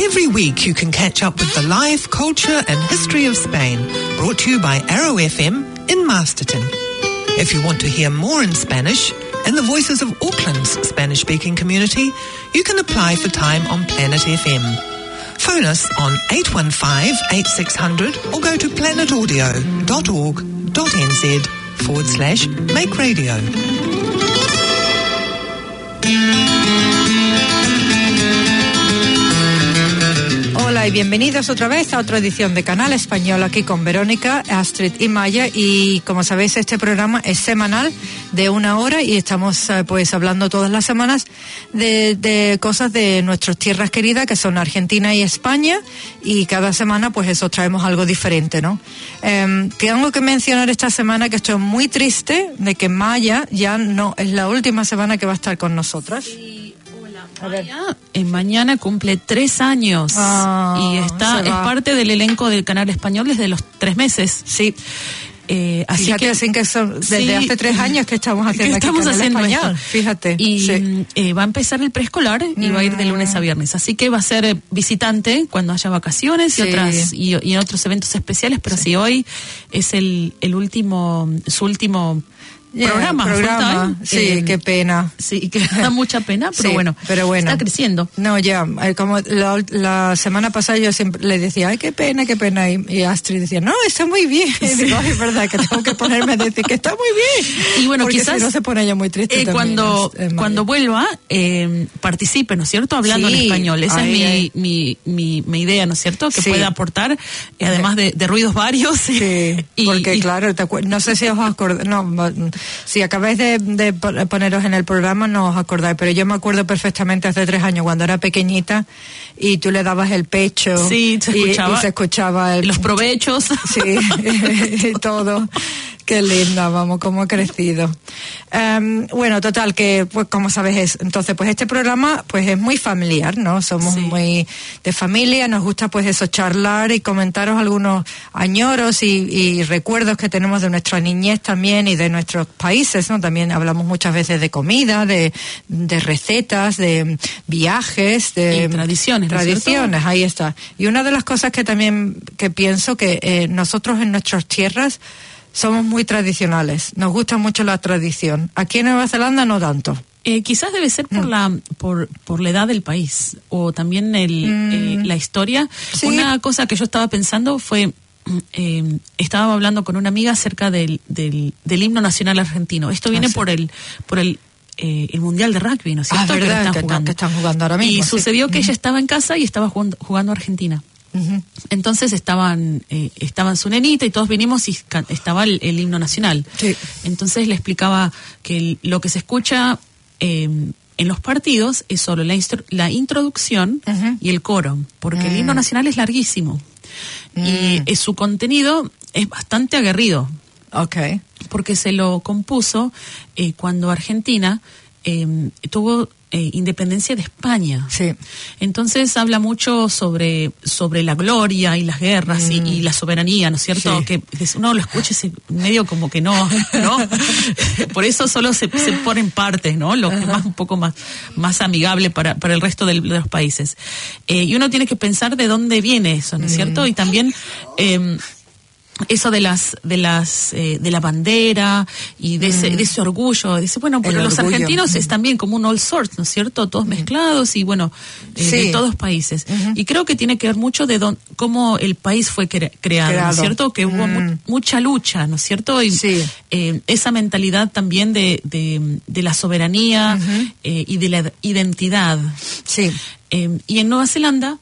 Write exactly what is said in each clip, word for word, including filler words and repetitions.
Every week you can catch up with the life, culture and history of Spain, brought to you by Arrow F M in Masterton. If you want to hear more in Spanish and the voices of Auckland's Spanish-speaking community, you can apply for time on Planet F M. Phone us on eight one five, eight six zero zero or go to planetaudio.org.nz forward slash make radio. Hola y bienvenidos otra vez a otra edición de Canal Español, aquí con Verónica, Astrid y Maya, y como sabéis este programa es semanal de una hora y estamos eh, pues hablando todas las semanas de, de cosas de nuestras tierras queridas que son Argentina y España, y cada semana pues eso traemos algo diferente, ¿no? Eh, tengo que mencionar esta semana que estoy muy triste de que Maya ya no es la última semana que va a estar con nosotras. Maya, eh, mañana cumple tres años ah, y está es parte del elenco del Canal Español desde los tres meses. Sí. Eh, así fíjate, que, así que son, desde sí, hace tres años que estamos haciendo que estamos aquí haciendo español. Esto. Fíjate. Y sí. eh, va a empezar el preescolar y mm. va a ir de lunes a viernes. Así que va a ser visitante cuando haya vacaciones y sí. otras y, y en otros eventos especiales. Pero sí, sí hoy es el, el último, su último Yeah, programa, programa. Sí, eh, qué pena. Sí, que da mucha pena, pero, sí, bueno, pero bueno, está creciendo. No, ya, como la, la semana pasada yo siempre le decía, ay, qué pena, qué pena, y, y Astrid decía, no, está muy bien. Sí. Y digo, es verdad que tengo que ponerme a decir que está muy bien. Y bueno, porque quizás si no se pone ella muy triste eh, también, cuando es, es cuando vuelva eh, participe, ¿no es cierto? Hablando sí, en español. Esa ay, es ay. Mi, mi, mi, mi idea, ¿no es cierto? Que sí. pueda aportar, eh, además de, de ruidos varios. Sí, y, porque y, claro, te acu- no sé si os acordáis, no, si acabáis de De, de poneros en el programa no os acordáis, pero yo me acuerdo perfectamente hace tres años cuando era pequeñita y tú le dabas el pecho sí, se y, escuchaba, y se escuchaba el, los provechos, sí, y todo. Qué linda, vamos, cómo ha crecido. Um, bueno, total, que pues como sabes es, entonces pues este programa pues es muy familiar, ¿no? Somos sí. muy de familia, nos gusta pues eso, charlar y comentaros algunos añoros y, y recuerdos que tenemos de nuestra niñez también y de nuestros países, ¿no? También hablamos muchas veces de comida, de, de recetas, de viajes, de y tradiciones, tradiciones, ¿no? Ahí está. Y una de las cosas que también que pienso que eh, nosotros en nuestras tierras somos muy tradicionales, nos gusta mucho la tradición. Aquí en Nueva Zelanda no tanto. Eh, quizás debe ser por mm. la por por la edad del país o también el mm. eh, la historia. ¿Sí? Una cosa que yo estaba pensando fue eh, estaba hablando con una amiga acerca del del, del himno nacional argentino. Esto viene ah, sí. por el por el Eh, el mundial de rugby, ¿no es cierto? Ah, verdad, que, están que, jugando. que están jugando ahora mismo. Y sí. sucedió que uh-huh. ella estaba en casa y estaba jugando, jugando Argentina. Uh-huh. Entonces estaban eh, estaban su nenita y todos vinimos y can- estaba el, el himno nacional. Sí. Entonces le explicaba que el, lo que se escucha eh, en los partidos es solo la, instru- la introducción uh-huh. y el coro, porque uh-huh. el himno nacional es larguísimo uh-huh. y eh, su contenido es bastante aguerrido. Okay. Porque se lo compuso eh, cuando Argentina eh, tuvo eh, independencia de España. Sí. Entonces habla mucho sobre sobre la gloria y las guerras mm. y, y la soberanía, ¿no es cierto? Sí. Que uno lo escucha y medio como que no, ¿no? Por eso solo se, se ponen partes, ¿no? Lo que es más un poco más más amigable para para el resto del, de los países. Eh, y uno tiene que pensar de dónde viene eso, ¿no es mm. cierto? Y también eh, eso de las de las eh, de la bandera y de ese mm. de ese orgullo, dice bueno, pero el los orgullo. Argentinos mm. es también como un all sorts, ¿no es cierto? Todos mm. mezclados y bueno, eh, sí. de todos países. Uh-huh. Y creo que tiene que ver mucho de don, cómo el país fue cre- creado, creado, ¿no es cierto? Que mm. hubo mu- mucha lucha, ¿no es cierto? Y sí. eh, esa mentalidad también de de, de la soberanía uh-huh. eh, y de la identidad. Sí. Eh, y en Nueva Zelanda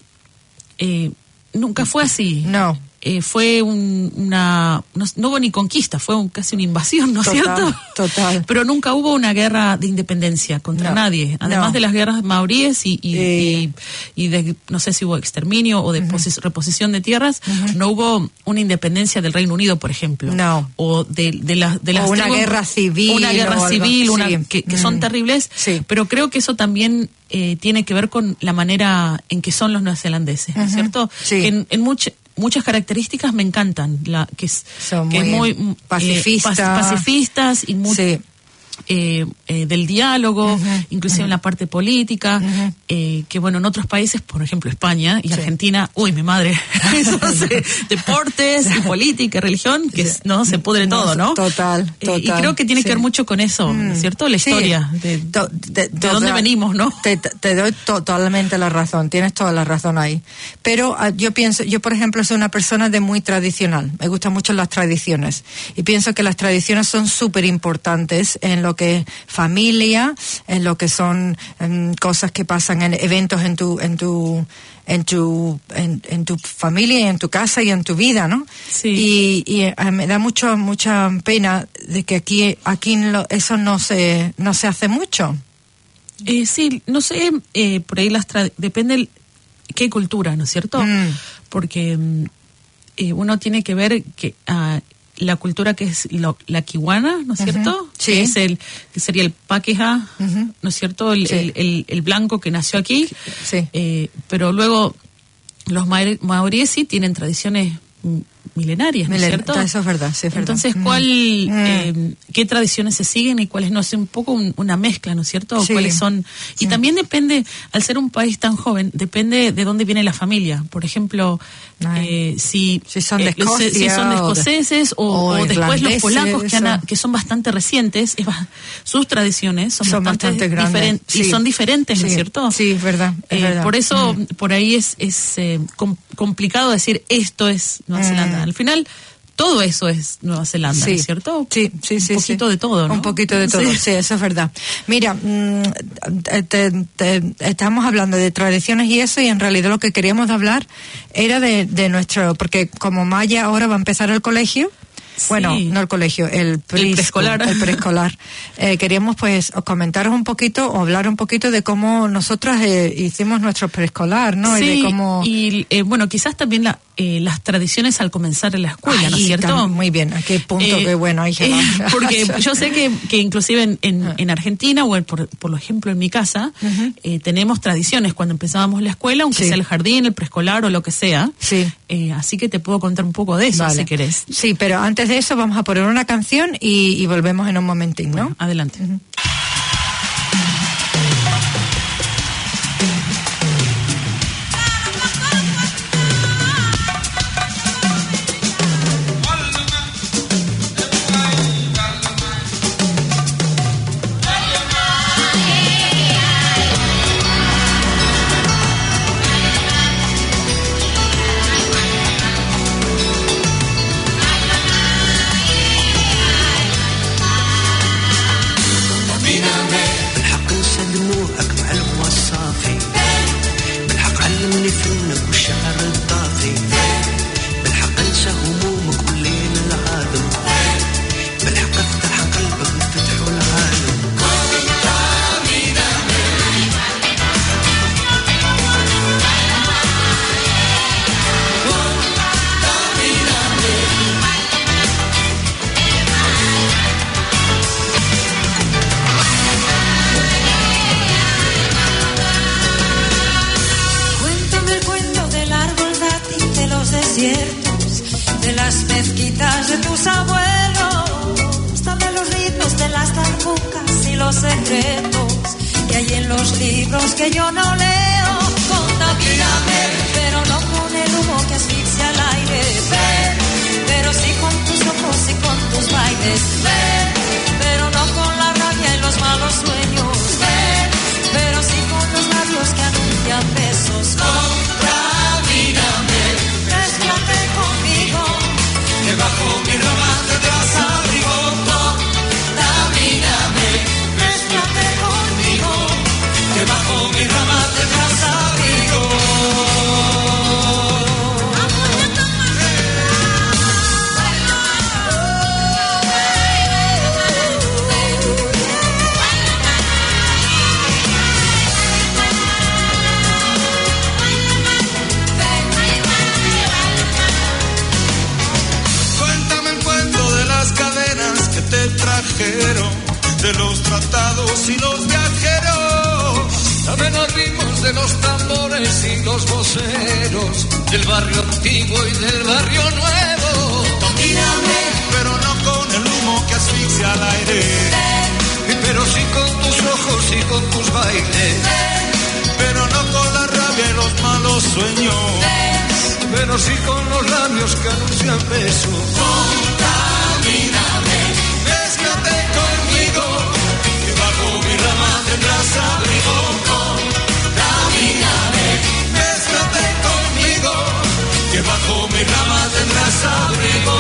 eh, nunca fue así. No. Eh, fue un, una no, no hubo ni conquista, fue un, casi una invasión, ¿no es cierto? Total. Pero nunca hubo una guerra de independencia contra no, nadie, además no. de las guerras maoríes y y, eh. y y de no sé si hubo exterminio o de uh-huh. posi- reposición de tierras, uh-huh. no hubo una independencia del Reino Unido, por ejemplo, no. o de de las de las o una tribus, guerra civil, una guerra civil, algo, una sí. que, que mm. son terribles, sí. pero creo que eso también eh, tiene que ver con la manera en que son los neozelandeses, ¿no es uh-huh. cierto? Sí. En, en muchas muchas características me encantan, la que es, Son que muy, es muy pacifistas, eh, pacifistas y muy sí. Eh, eh, del diálogo, uh-huh, inclusive uh-huh. en la parte política, uh-huh. eh, que bueno, en otros países, por ejemplo España y sí. Argentina, uy, mi madre, eso de deportes y política, religión, que sí. no se pudre no, todo, ¿no? Total, total. Eh, y creo que tiene sí. que ver mucho con eso, ¿no es cierto? La historia, sí. de, to, de, de dónde venimos, ¿no? Te, te doy totalmente la razón, tienes toda la razón ahí. Pero uh, yo pienso, yo por ejemplo soy una persona de muy tradicional, me gustan mucho las tradiciones y pienso que las tradiciones son súper importantes en lo que es familia, en lo que son en cosas que pasan en eventos en tu en tu en tu en, en tu familia y en tu casa y en tu vida, ¿no? Sí. Y, y eh, me da mucho mucha pena de que aquí aquí lo, eso no se no se hace mucho. Eh, sí, no sé, eh, por ahí las tra- depende el, qué cultura, ¿no es cierto? Mm. Porque eh, uno tiene que ver que uh, la cultura que es lo, la kiwana, ¿no es uh-huh. cierto? Sí. Que es el que sería el pakeha, uh-huh. ¿no es cierto? El, sí. el, el, el blanco que nació aquí. Sí. Eh, pero luego los maoríes sí tienen tradiciones milenarias, ¿no es cierto? Eso es verdad, sí es verdad. Entonces, ¿cuál, mm. eh, qué tradiciones se siguen y cuáles no? Es un poco un, una mezcla, ¿no es cierto? Sí. ¿Cuáles son? Y sí. también depende, al ser un país tan joven, depende de dónde viene la familia. Por ejemplo, eh, si, si son de eh, Escocia, si son de escoceses o, o, o después los polacos que, han, o... que son bastante recientes, es, sus tradiciones son, son bastante, bastante grandes diferen- sí. y son diferentes, ¿no es sí. cierto? Sí, es verdad. Es eh, verdad. Por eso, mm. por ahí es, es eh, com- complicado decir esto es Nueva mm. Zelanda. Al final, todo eso es Nueva Zelanda, sí. ¿no es cierto? Sí, sí, sí. Un poquito sí. de todo, ¿no? Un poquito de todo, sí, sí eso es verdad. Mira, mmm, te, te, estamos hablando de tradiciones y eso, y en realidad lo que queríamos hablar era de, de nuestro, porque como Maya ahora va a empezar el colegio, sí. bueno, no el colegio, el, pre- el preescolar. El preescolar. eh, queríamos pues comentaros un poquito o hablar un poquito de cómo nosotras eh, hicimos nuestro preescolar, ¿no? Sí, y de cómo... y eh, bueno, quizás también la, eh, las tradiciones al comenzar en la escuela, Ay, ¿no es cierto? Tam, muy bien, a qué punto, eh, qué bueno. Ay, eh, porque yo sé que, que inclusive en, en, en Argentina, o en, por, por ejemplo en mi casa, uh-huh. eh, tenemos tradiciones cuando empezábamos la escuela, aunque sí. sea el jardín, el preescolar o lo que sea. Sí. Eh, así que te puedo contar un poco de eso, vale. si querés. Sí, pero antes de eso vamos a poner una canción y, y volvemos en un momentín, ¿no? Bueno, adelante. Uh-huh. de las mezquitas de tus abuelos, dame los ritmos de las darbucas y los secretos que hay en los libros que yo no leo. Contamíname, pero no con el humo que asfixia el aire. Ven, pero sí con tus ojos y con tus bailes. Ven, pero no con la rabia y los malos sueños. Ven, pero sí con los labios que anuncian besos. Contamíname, mezclate conmigo, que bajo mi rama tendrás abrigo. Contamíname, mezclate conmigo, que bajo mi rama tendrás abrigo. De los tratados y los viajeros, también los ritmos de los tambores y los voceros, del barrio antiguo y del barrio nuevo. Domíname, pero no con el humo que asfixia al aire. Ven, pero sí con tus ojos y con tus bailes, pero no con la rabia y los malos sueños, pero sí con los labios que anuncian besos. Contamíname, mézclate conmigo, que bajo mi rama tendrás abrigo. Contamíname, mézclate conmigo, que bajo mi rama tendrás abrigo.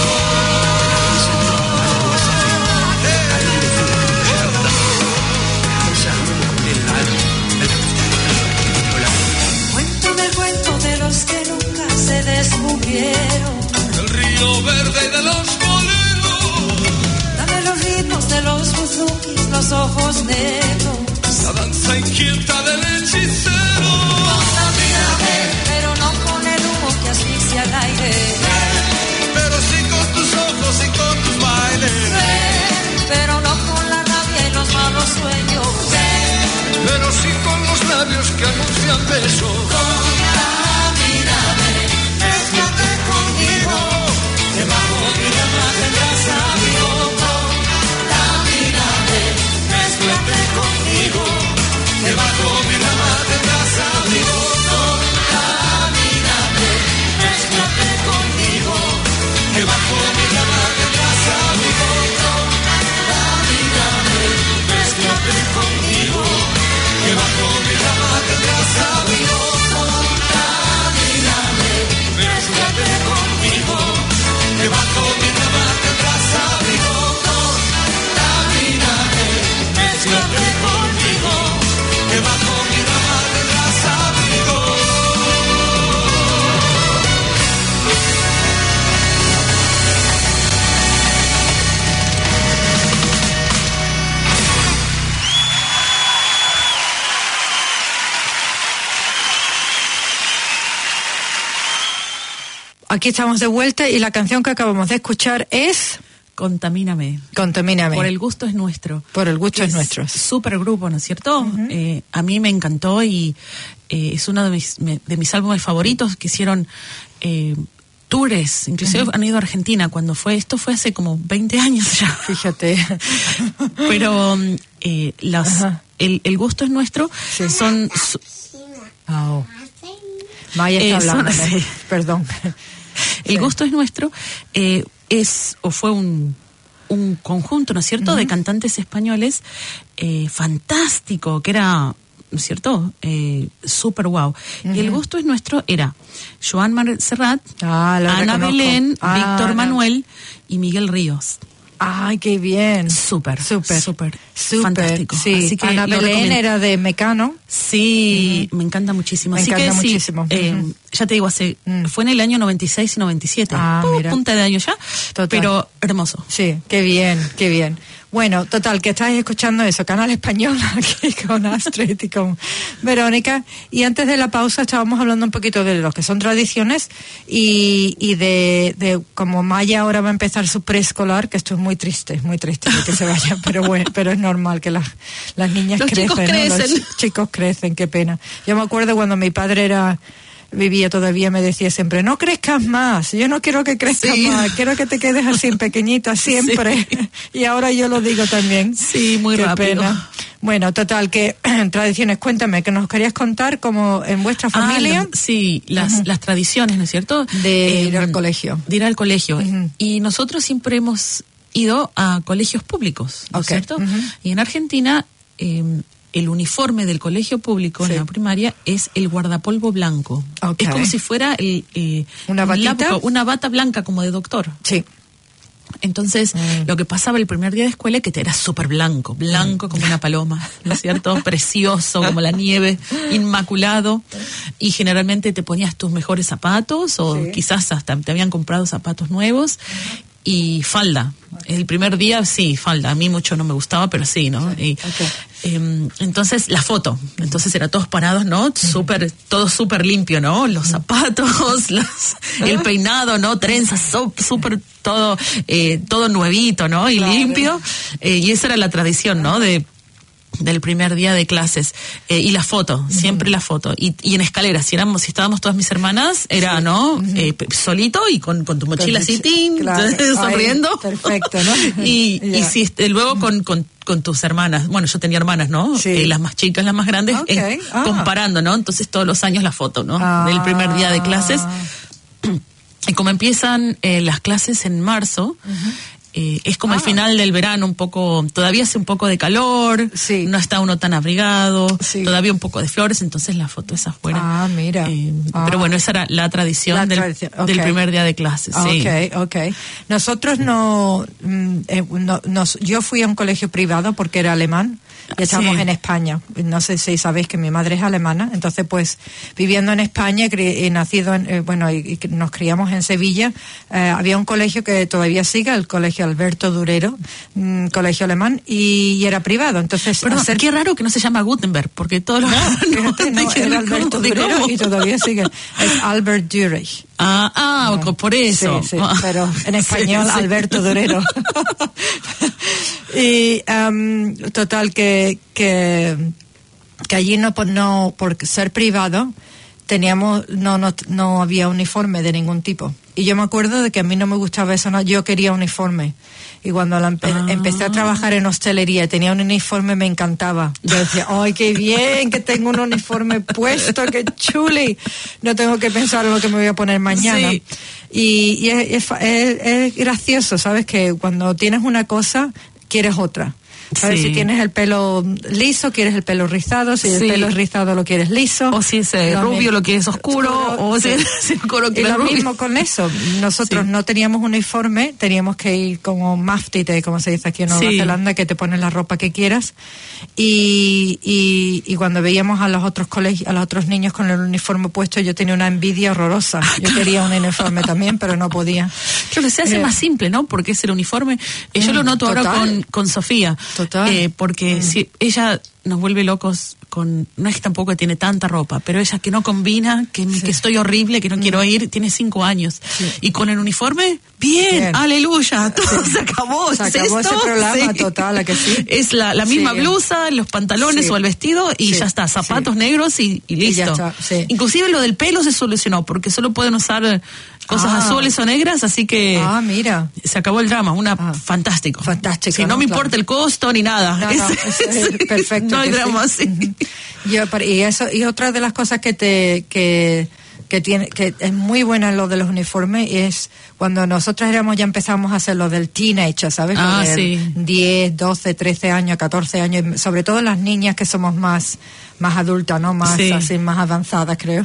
Cuéntame el cuento de los que nunca se descubrieron, del río verde y de los boleros, dame los ritmos de los buzukis, los ojos negros, la danza inquieta del hechicero. contamíname, pero no con el humo que asfixia el aire, Pero sí con tus ojos y con tus bailes, pero no con la rabia y los malos sueños, pero sí con los labios que anuncian besos. contamíname, mézclate conmigo, que bajo mi rama tendrás abrigo. Contamíname, mézclate conmigo, que bajo mi rama tendrás abrigo. Contamíname, mézclate conmigo, que bajo mi rama tendrás abrigo. Contamíname, mézclate conmigo, que bajo mi rama tendrás abrigo. Contamíname, mézclate conmigo, que bajo mi rama tendrás abrigo. Contamíname, mézclate conmigo, que bajo mi rama tendrás abrigo. Aquí estamos de vuelta y la canción que acabamos de escuchar es Contamíname. Contamíname. Por el gusto es nuestro. Por el gusto Que es nuestro. Súper grupo, ¿no es cierto? Uh-huh. eh, a mí me encantó y eh, es uno de mis, me, de mis álbumes favoritos que hicieron eh, tours, inclusive uh-huh. han ido a Argentina cuando fue, esto fue hace como veinte años ya. Fíjate. Pero eh, las, uh-huh. el, el gusto es nuestro, sí. son... Su- oh. Maya está eh, hablando, son, sí. Perdón. El sí. gusto es nuestro, eh, es o fue un, un conjunto, ¿no es cierto?, uh-huh. de cantantes españoles eh, fantástico, que era, ¿no es cierto?, eh, súper guau. Uh-huh. Y el gusto es nuestro era Joan Serrat, ah, Ana reconozco. Belén, ah, Víctor no. Manuel y Miguel Ríos. Ay, qué bien. Súper, súper, súper, súper. fantástico. Sí. Así que Ana Belén era de Mecano. Sí, uh-huh. me encanta muchísimo. Me Así encanta que muchísimo. Sí, eh, uh-huh. ya te digo, hace uh-huh. fue en el año noventa y seis y noventa y siete. Ah, uh, mira. Punta de año ya. Total. Pero hermoso. Sí, qué bien, qué bien. Bueno, total, que estáis escuchando eso, Canal Español, aquí con Astrid y con Verónica. Y antes de la pausa estábamos hablando un poquito de lo que son tradiciones y, y de, de como Maya ahora va a empezar su preescolar, que esto es muy triste, es muy triste de que se vaya, pero bueno, pero es normal que las, las niñas los crecen, chicos ¿no? crecen. Los chicos crecen, qué pena. Yo me acuerdo cuando mi padre era... vivía todavía, me decía siempre, no crezcas más, yo no quiero que crezcas sí. más, quiero que te quedes así pequeñita siempre. Sí. Y ahora yo lo digo también. Sí, muy Qué rápido. Pena. Bueno, total, que tradiciones, cuéntame, que nos querías contar como en vuestra familia. Ah, los, sí, las, uh-huh. las tradiciones, ¿no es cierto? De eh, ir al colegio. De ir al colegio. Uh-huh. Y nosotros siempre hemos ido a colegios públicos, ¿no es okay. cierto? Uh-huh. Y en Argentina... Eh, el uniforme del colegio público sí. en la primaria es el guardapolvo blanco. Okay. Es como si fuera el, eh, ¿Una batita? Un lápiz, una bata blanca como de doctor. Sí. Entonces, mm. lo que pasaba el primer día de escuela es que te era súper blanco, blanco mm. como una paloma, ¿no es cierto? Precioso, como la nieve, inmaculado. Y generalmente te ponías tus mejores zapatos o sí. quizás hasta te habían comprado zapatos nuevos. Y falda. El primer día, sí, falda. A mí mucho no me gustaba, pero sí, ¿no? Sí. Y, okay. eh, entonces, la foto. Entonces, era todos parados, ¿no? Súper, todo súper limpio, ¿no? Los zapatos, los, el peinado, ¿no? Trenzas, súper, todo, eh, todo nuevito, ¿no? Y claro. limpio. Eh, y esa era la tradición, ¿no? De del primer día de clases eh, y la foto, uh-huh. siempre la foto y, y en escaleras, si éramos, si estábamos todas mis hermanas, era, sí. ¿no? Uh-huh. Eh, solito y con, con tu mochila así, tin, claro. sonriendo. Ay, perfecto, ¿no? y, y si, luego con, con con tus hermanas. Bueno, yo tenía hermanas, ¿no? Sí. Eh, las más chicas, las más grandes, Okay. eh, Ah. comparando, ¿no? Entonces todos los años la foto, ¿no? Ah. Del primer día de clases. Y como empiezan eh, las clases en marzo, uh-huh. eh, es como ah. el final del verano, un poco, todavía hace un poco de calor, sí. no está uno tan abrigado, sí. todavía un poco de flores, entonces la foto es afuera. Ah, mira. Eh, ah. Pero bueno, esa era la tradición, la del, tradición. Okay. del primer día de clases. Sí. Ok, ok. Nosotros no, eh, no nos, yo fui a un colegio privado porque era alemán. Y estamos sí. en España. No sé si sabéis que mi madre es alemana. Entonces, pues, viviendo en España, he nacido, en, eh, bueno, y, y nos criamos en Sevilla, eh, había un colegio que todavía sigue, el colegio Alberto Durero, un colegio alemán, y, y era privado. Entonces, pero hacer... qué raro que no se llama Gutenberg, porque todos los... No, fíjate, no, era Alberto Durero y todavía sigue. Es Albert Dürer. Ah, ah, no. por eso. Sí, sí, pero en español sí, sí. Alberto Durero. Y um, total que, que que allí no por no por ser privado teníamos no no no había uniforme de ningún tipo. Y yo me acuerdo de que a mí no me gustaba eso, no, yo quería uniforme. Y cuando la empe- ah. empecé a trabajar en hostelería, tenía un uniforme, me encantaba. Yo decía, ¡ay, qué bien que tengo un uniforme puesto, qué chuli! No tengo que pensar en lo que me voy a poner mañana. Sí. Y, y es, es, es, es gracioso, ¿sabes? Que cuando tienes una cosa, quieres otra. ¿Sabes? Sí. Si tienes el pelo liso, quieres el pelo rizado. Si sí. el pelo es rizado, lo quieres liso. O si es eh, rubio, lo quieres oscuro. oscuro o sí. si es oscuro, y lo rubio. mismo con eso. Nosotros sí. no teníamos uniforme, teníamos que ir como maftite, como se dice aquí en Nueva sí. Zelanda, que te pones la ropa que quieras. Y, y, y cuando veíamos a los otros colegios, a los otros niños con el uniforme puesto, yo tenía una envidia horrorosa. Yo quería un uniforme también, pero no podía. Claro, se hace eh, más simple, ¿no? Porque es el uniforme. Eh, yo mm, lo noto total. ahora con, con Sofía. Total. Eh, porque mm. si ella nos vuelve locos con, no es que tampoco tiene tanta ropa, pero ella que no combina, que, sí. que estoy horrible, que no mm. quiero ir, tiene cinco años. Sí. Y con el uniforme, bien, bien. aleluya, todo sí. se acabó. Se acabó esto? ese programa sí. total, ¿a que sí? Es la, la misma sí. blusa, los pantalones sí. o el vestido y sí. ya está, zapatos sí. negros y, y listo. Y ya está, sí. Inclusive lo del pelo se solucionó, porque solo pueden usar cosas ah. azules o negras, así que ah, mira. se acabó el drama, una ah. fantástico. Fantástico. Sí, no, no me claro. importa el costo ni nada. No, no, es, es perfecto. No hay drama, sí. sí. Yo, y eso y otra de las cosas que te que que tiene que es muy buena lo de los uniformes es cuando nosotros éramos ya empezamos a hacer lo del teenager, ¿sabes? Ah, lo sí. diez, doce, trece años, catorce años, sobre todo las niñas que somos más más adultas, ¿no? Más sí. así más avanzadas, creo.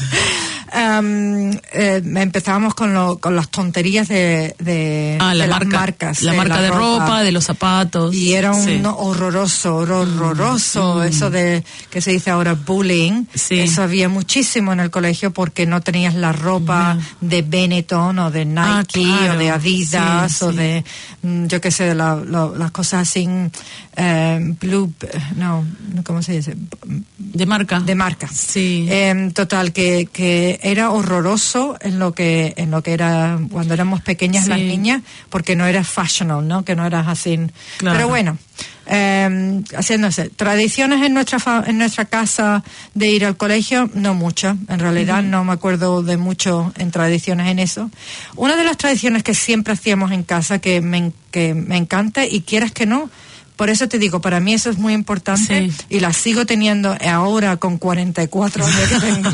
Um, eh, empezábamos con, lo, con las tonterías de, de, ah, la de marca, las marcas. La de marca la de ropa. ropa, de los zapatos. Y era un sí. no, horroroso, horroroso, mm. eso de que se dice ahora bullying. Sí. Eso había muchísimo en el colegio porque no tenías la ropa mm. de Benetton o de Nike ah, claro. o de Adidas sí, o sí. de, yo qué sé, la, la, las cosas así, eh, blue, no, ¿cómo se dice? De marca. De marca. Sí. Eh, total, que, que era horroroso en lo que en lo que era cuando éramos pequeñas sí. las niñas, porque no eras fashionable, ¿no? Que no eras así. Claro. Pero bueno, eh, haciéndose tradiciones en nuestra fa- en nuestra casa de ir al colegio, no mucho. En realidad uh-huh. no me acuerdo de mucho en tradiciones en eso. Una de las tradiciones que siempre hacíamos en casa que me que me encanta y quieras que no. Por eso te digo, para mí eso es muy importante sí. y la sigo teniendo ahora con cuarenta y cuatro años que tengo.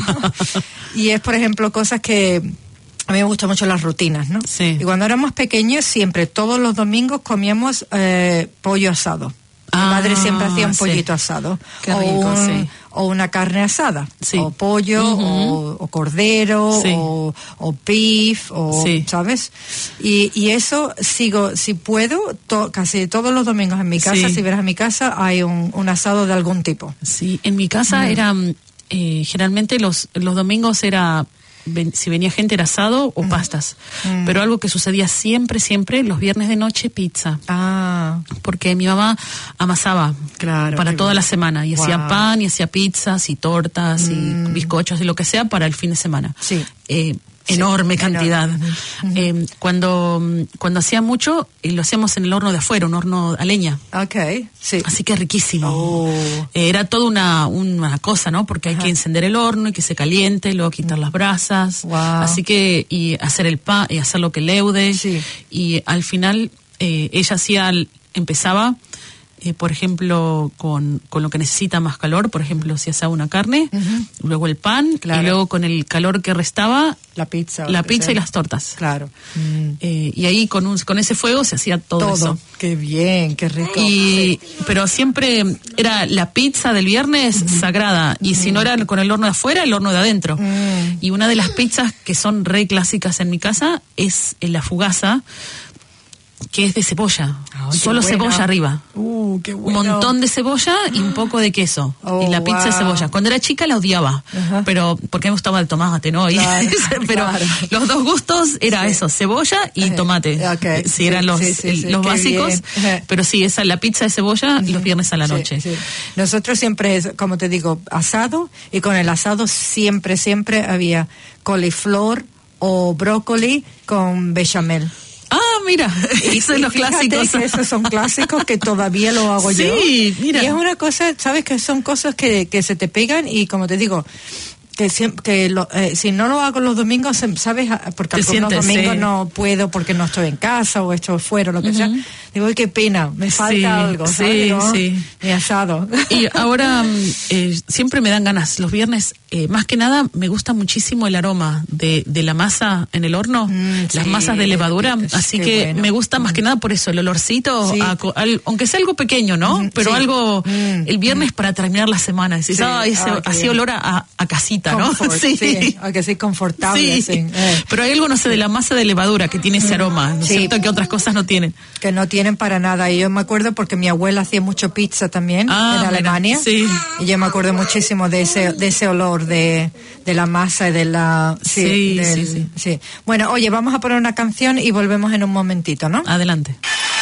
Y es, por ejemplo, cosas que a mí me gustan mucho las rutinas, ¿no? Sí. Y cuando éramos pequeños, siempre, todos los domingos comíamos eh, pollo asado. Mi ah, madre siempre hacía un sí. pollito asado. Qué o rico, un, sí. o una carne asada. Sí. O pollo, uh-huh. o, o cordero, sí. o, o beef, o, sí. ¿sabes? Y, y eso sigo, si puedo, to, casi todos los domingos en mi casa, sí. si vienes a mi casa, hay un, un asado de algún tipo. Sí, en mi casa mm. era, eh, generalmente los, los domingos era... Ven, si venía gente era asado o mm. pastas, mm. pero algo que sucedía siempre, siempre, los viernes de noche, pizza. Ah. Porque mi mamá amasaba claro, para toda bueno. la semana y wow. hacía pan y hacía pizzas y tortas mm. y bizcochos y lo que sea para el fin de semana. Sí. Eh, enorme sí, cantidad. Enorme. Uh-huh. Eh, cuando cuando hacía mucho, eh, lo hacíamos en el horno de afuera, un horno a leña. Okay, sí. Así que riquísimo. Oh. Eh, era toda una, una cosa, ¿no? Porque hay Ajá. que encender el horno y que se caliente, y luego quitar mm. las brasas. Wow. Así que, y hacer el pan, y hacer lo que leude. Sí. Y al final, eh, ella hacía, empezaba... eh, por ejemplo, con, con lo que necesita más calor, por ejemplo, si asaba una carne, uh-huh. luego el pan, claro. y luego con el calor que restaba, la pizza. La pizza sea. Y las tortas. Claro. Mm. Eh, y ahí con, un, con ese fuego se hacía todo, todo eso. Qué bien, qué rico. Y, pero siempre era la pizza del viernes uh-huh. sagrada, y uh-huh. si no era con el horno de afuera, el horno de adentro. Uh-huh. Y una de las pizzas que son re clásicas en mi casa es la fugaza, que es de cebolla, oh, solo bueno. cebolla arriba, uh, qué bueno. un montón de cebolla y un poco de queso, oh, y la pizza wow. de cebolla. Cuando era chica la odiaba, uh-huh. pero porque me gustaba el tomate, ¿no? Claro, pero claro. los dos gustos era sí. eso, cebolla y tomate, okay. si sí, eran sí, los, sí, sí, el, sí, los básicos, bien. Pero sí, esa la pizza de cebolla uh-huh. los viernes a la noche. Sí, sí. Nosotros siempre, como te digo, asado, y con el asado siempre, siempre había coliflor o brócoli con bechamel. Ah, mira, esos son los clásicos. Que esos son clásicos que todavía lo hago sí, yo. Sí, mira. Y es una cosa, sabes que son cosas que, que se te pegan, y como te digo, que, que lo, eh, si no lo hago los domingos, sabes, porque te algunos sientes, domingos sí. no puedo porque no estoy en casa o estoy fuera o lo que uh-huh. sea. Digo, qué pena, me falta sí, algo, ¿sabes? Sí, Digo, sí. Mi asado. Y ahora eh, siempre me dan ganas los viernes. Eh, más que nada me gusta muchísimo el aroma de, de la masa en el horno, mm, las sí, masas de levadura, es, así que bueno. me gusta más mm. que nada por eso, el olorcito, sí. a, al, aunque sea algo pequeño, ¿no? Mm, Pero sí. algo mm. el viernes mm. para terminar la semana, decís, sí. ah, ese, ah, así bien. olor a, a casita, Comfort, ¿no? Sí, sí. Aunque sea confortable. Sí. Sí. Eh. Pero hay algo, no sé, de la masa de levadura que tiene ese aroma, ¿no es sí. cierto? Que otras cosas no tienen. Que no tienen para nada. Y yo me acuerdo porque mi abuela hacía mucho pizza también ah, en Alemania. Sí. Y yo me acuerdo muchísimo de ese, de ese olor de, de la masa y de la... Sí, sí, del, sí, sí. sí. Bueno, oye, vamos a poner una canción y volvemos en un momentito, ¿no? Adelante.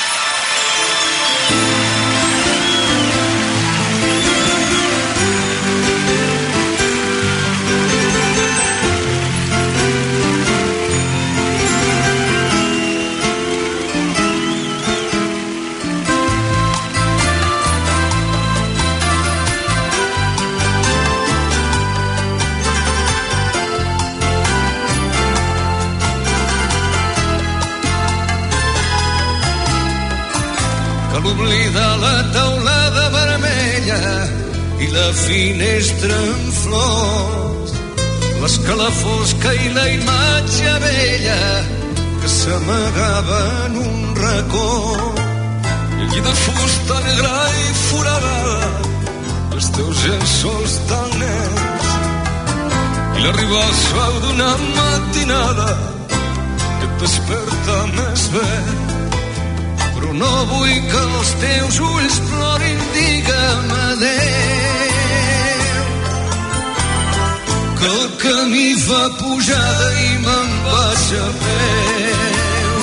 L'oblida la teulada vermella i la finestra en flors, l'escalafosca i la imatge vella que s'amagava en un racó, el llit de fusta negra i foradada, els teus llençols tan nets i l'arribar suau d'una matinada que et desperta més bé. Però no vull que els teus ulls plorin, digue'm adéu, que el camí fa pujada i me'n vaig a peu.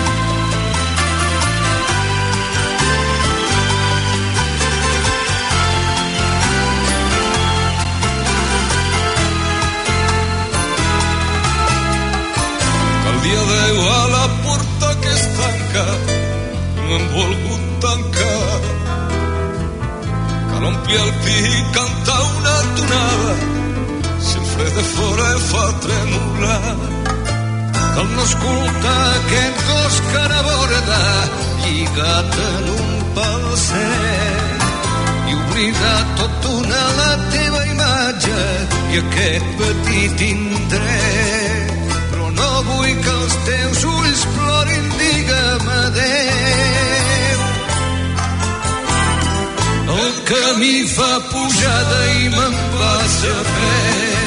Que el dia deu a la porta que es tanca m'han volgut tancar, cal omplir el pit i cantar una tonada si el fred de fora el fa tremolar, cal no escoltar aquest gos que n'aborda lligat en un pal sec i oblidar tot una la teva imatge i aquest petit indret. Però no vull que els teus ulls plorin, digue'm adéu, el camí fa pujada i me'n vas a peu.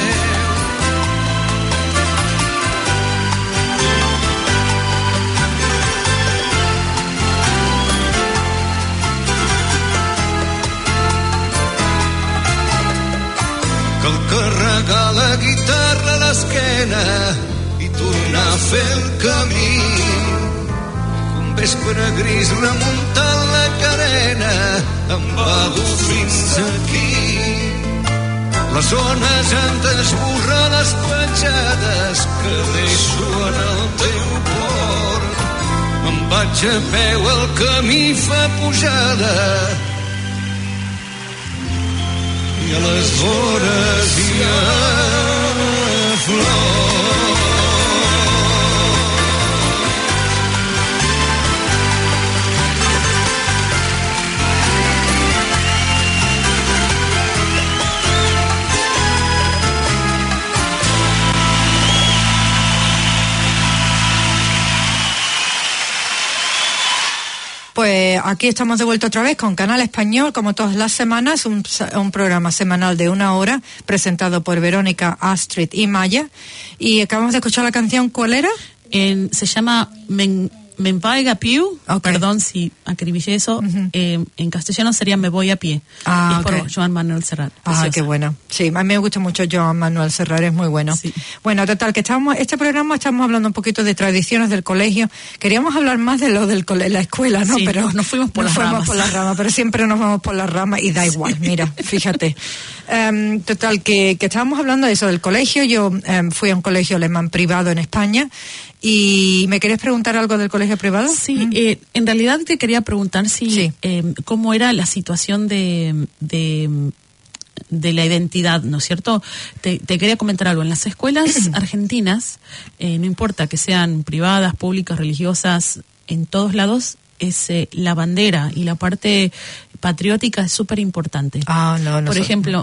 Cal carregar la guitarra a l'esquena i tornar a fer el camí, un vespre gris remuntant la carena em va dur fins aquí. Les ones han d'esborrar les petjades que deixo en el teu port, me'n vaig a peu, el camí fa pujada i a les vores hi ha flors. Pues aquí estamos de vuelta otra vez con Canal Español, como todas las semanas, un, un programa semanal de una hora, presentado por Verónica, Astrid y Maya. Y acabamos de escuchar la canción, ¿cuál era? En, se llama Men, Me Voy a Piu, okay. Perdón si acribillé eso, uh-huh. eh, en castellano sería Me Voy a Pie, ah, y es okay. por Joan Manuel Serrat. Ah, preciosa. Qué bueno. Sí, a mí me gusta mucho Joan Manuel Serrat, es muy bueno. Sí. Bueno, total, que estamos, este programa estamos hablando un poquito de tradiciones del colegio. Queríamos hablar más de lo del cole, la escuela, ¿no? Sí, pero nos, nos fuimos por nos las fuimos ramas. por las ramas, pero siempre nos vamos por las ramas y da igual, mira, fíjate. Um, total, que, que estábamos hablando de eso del colegio. Yo um, fui a un colegio alemán privado en España. ¿Y me querías preguntar algo del colegio privado? Sí, mm. eh, en realidad te quería preguntar si sí. eh, cómo era la situación de, de de la identidad, ¿no es cierto? Te, te quería comentar algo. En las escuelas argentinas, eh, no importa que sean privadas, públicas, religiosas, en todos lados es eh, la bandera y la parte patriótica es súper importante. Ah, no, no. Por so, ejemplo,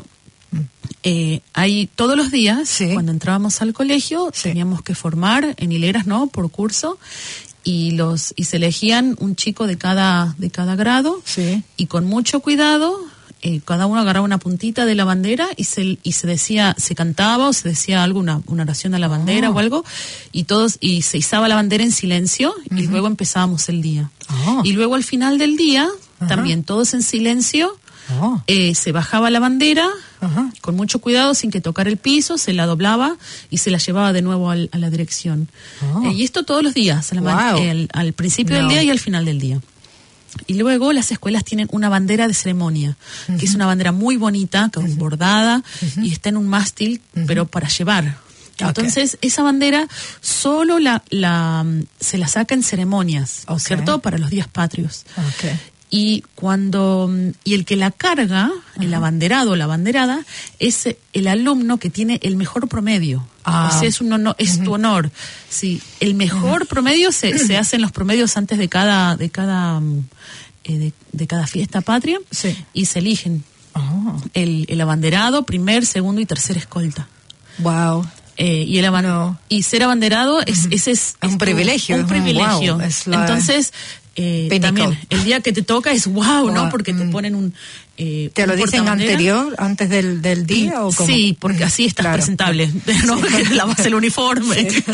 Eh, ahí todos los días, sí. cuando entrábamos al colegio, sí. teníamos que formar en hileras, ¿no? Por curso, y los y se elegían un chico de cada de cada grado, sí. y con mucho cuidado, eh, cada uno agarraba una puntita de la bandera y se y se decía, se cantaba o se decía algo, una, una oración a la bandera oh. o algo, y todos y se izaba la bandera en silencio, uh-huh. y luego empezábamos el día. Oh. Y luego al final del día, uh-huh. también todos en silencio. Oh. Eh, se bajaba la bandera, uh-huh. con mucho cuidado, sin que tocara el piso, se la doblaba y se la llevaba de nuevo al, a la dirección. Oh. Eh, y esto todos los días, al, wow. el, al principio no. del día y al final del día. Y luego las escuelas tienen una bandera de ceremonia, uh-huh. que es una bandera muy bonita, con uh-huh. bordada, uh-huh. y está en un mástil, uh-huh. pero para llevar. Entonces, okay. esa bandera solo la, la se la saca en ceremonias, okay. ¿cierto? Para los días patrios. Okay. Y cuando y el que la carga, uh-huh. el abanderado o la abanderada, es el alumno que tiene el mejor promedio. Ah. O sea, es un honor, es uh-huh. tu honor. Sí, el mejor uh-huh. promedio se, se hacen los promedios antes de cada de cada eh, de, de cada fiesta patria, sí. y se eligen oh. el, el abanderado, primer, segundo y tercer escolta. Wow. Eh, y el aban- no. y ser abanderado es, ese es, es un es privilegio. Un, un privilegio. Wow. Es la... Entonces, eh, también el día que te toca es wow, wow. ¿no? Porque te ponen un... Eh, ¿Te un lo dicen anterior, antes del, del día o cómo? Sí, porque así estás claro. presentable, ¿no? Sí. Que lavas el uniforme. Sí.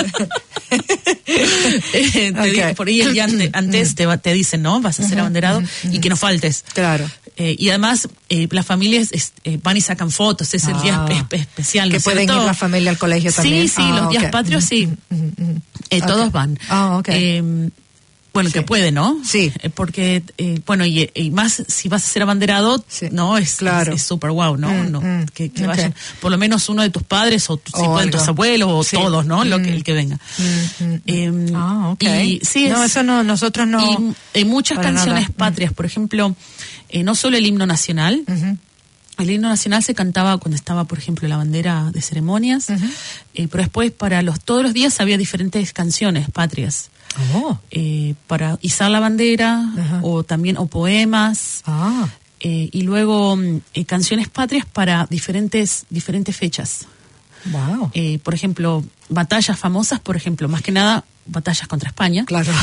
eh, okay. te, por ahí el día ante, antes te, te dicen, ¿no? Vas a ser abanderado uh-huh. y que no faltes. Claro. Eh, y además, eh, las familias es, eh, van y sacan fotos, es el ah, día espe- especial. Que ¿no pueden cierto? Ir la familia al colegio también. Sí, sí, ah, los okay. días patrios sí. Uh-huh. Eh, todos okay. van. Ah, ok. Eh, bueno, sí. que puede, ¿no? Sí. Eh, porque, eh, bueno, y, y más si vas a ser abanderado, sí. ¿no? Es claro. es súper guau, ¿no? Mm, no mm, que, que okay. vayan, por lo menos uno de tus padres, o si o pueden tus abuelos, o sí. todos, ¿no? Mm. Lo que, el que venga. Mm, mm, eh, ah, ok. Y, sí, no, es, eso no, nosotros no. Y, y muchas canciones nada. patrias, por ejemplo, eh, no solo el himno nacional, uh-huh. el himno nacional se cantaba cuando estaba, por ejemplo, la bandera de ceremonias, uh-huh. eh, pero después para los todos los días había diferentes canciones patrias. Oh. Eh, para izar la bandera, uh-huh. o también o poemas, ah. eh, y luego eh, canciones patrias para diferentes diferentes fechas. Wow. Eh, por ejemplo, batallas famosas, por ejemplo, más que nada batallas contra España. Claro.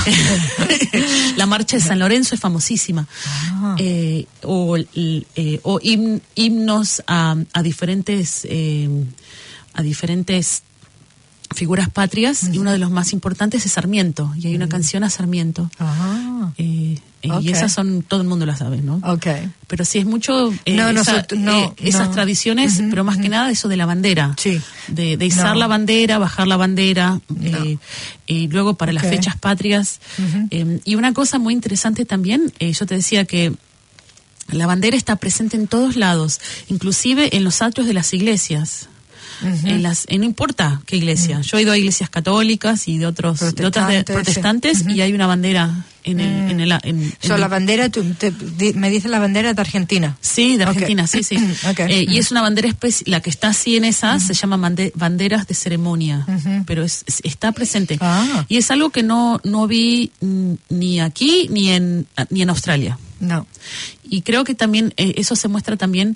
La marcha de San Lorenzo es famosísima. Ah. Eh, o eh, o him, himnos a, a diferentes eh, a diferentes figuras patrias, uh-huh. y uno de los más importantes es Sarmiento, y hay una uh-huh. canción a Sarmiento. Ah. Eh, eh, okay. Y esas son, todo el mundo las sabe, ¿no? Okay. Pero sí es mucho eh, no, esa, nosotros, no, eh, esas no. tradiciones, uh-huh. pero más uh-huh. que nada eso de la bandera. Sí. De, de izar no. la bandera, bajar la bandera, no. eh, y luego para okay. las fechas patrias. Uh-huh. Eh, y una cosa muy interesante también, eh, yo te decía que la bandera está presente en todos lados, inclusive en los atrios de las iglesias. Uh-huh. En las, en no importa qué iglesia. Uh-huh. Yo he ido a iglesias católicas y de otros, de otras de, protestantes, sí. uh-huh. y hay una bandera en el, uh-huh. en el, en, en so, el... la bandera, tú, te, di, me dices la bandera de Argentina. Sí, de Argentina, okay. sí, sí. Okay. Eh, uh-huh. Y es una bandera especial, la que está así en esa, uh-huh. se llama bande, banderas de ceremonia, uh-huh. pero es, es, está presente. Ah. Y es algo que no, no vi mm, ni aquí ni en, ni en Australia. No. Y creo que también eh, eso se muestra también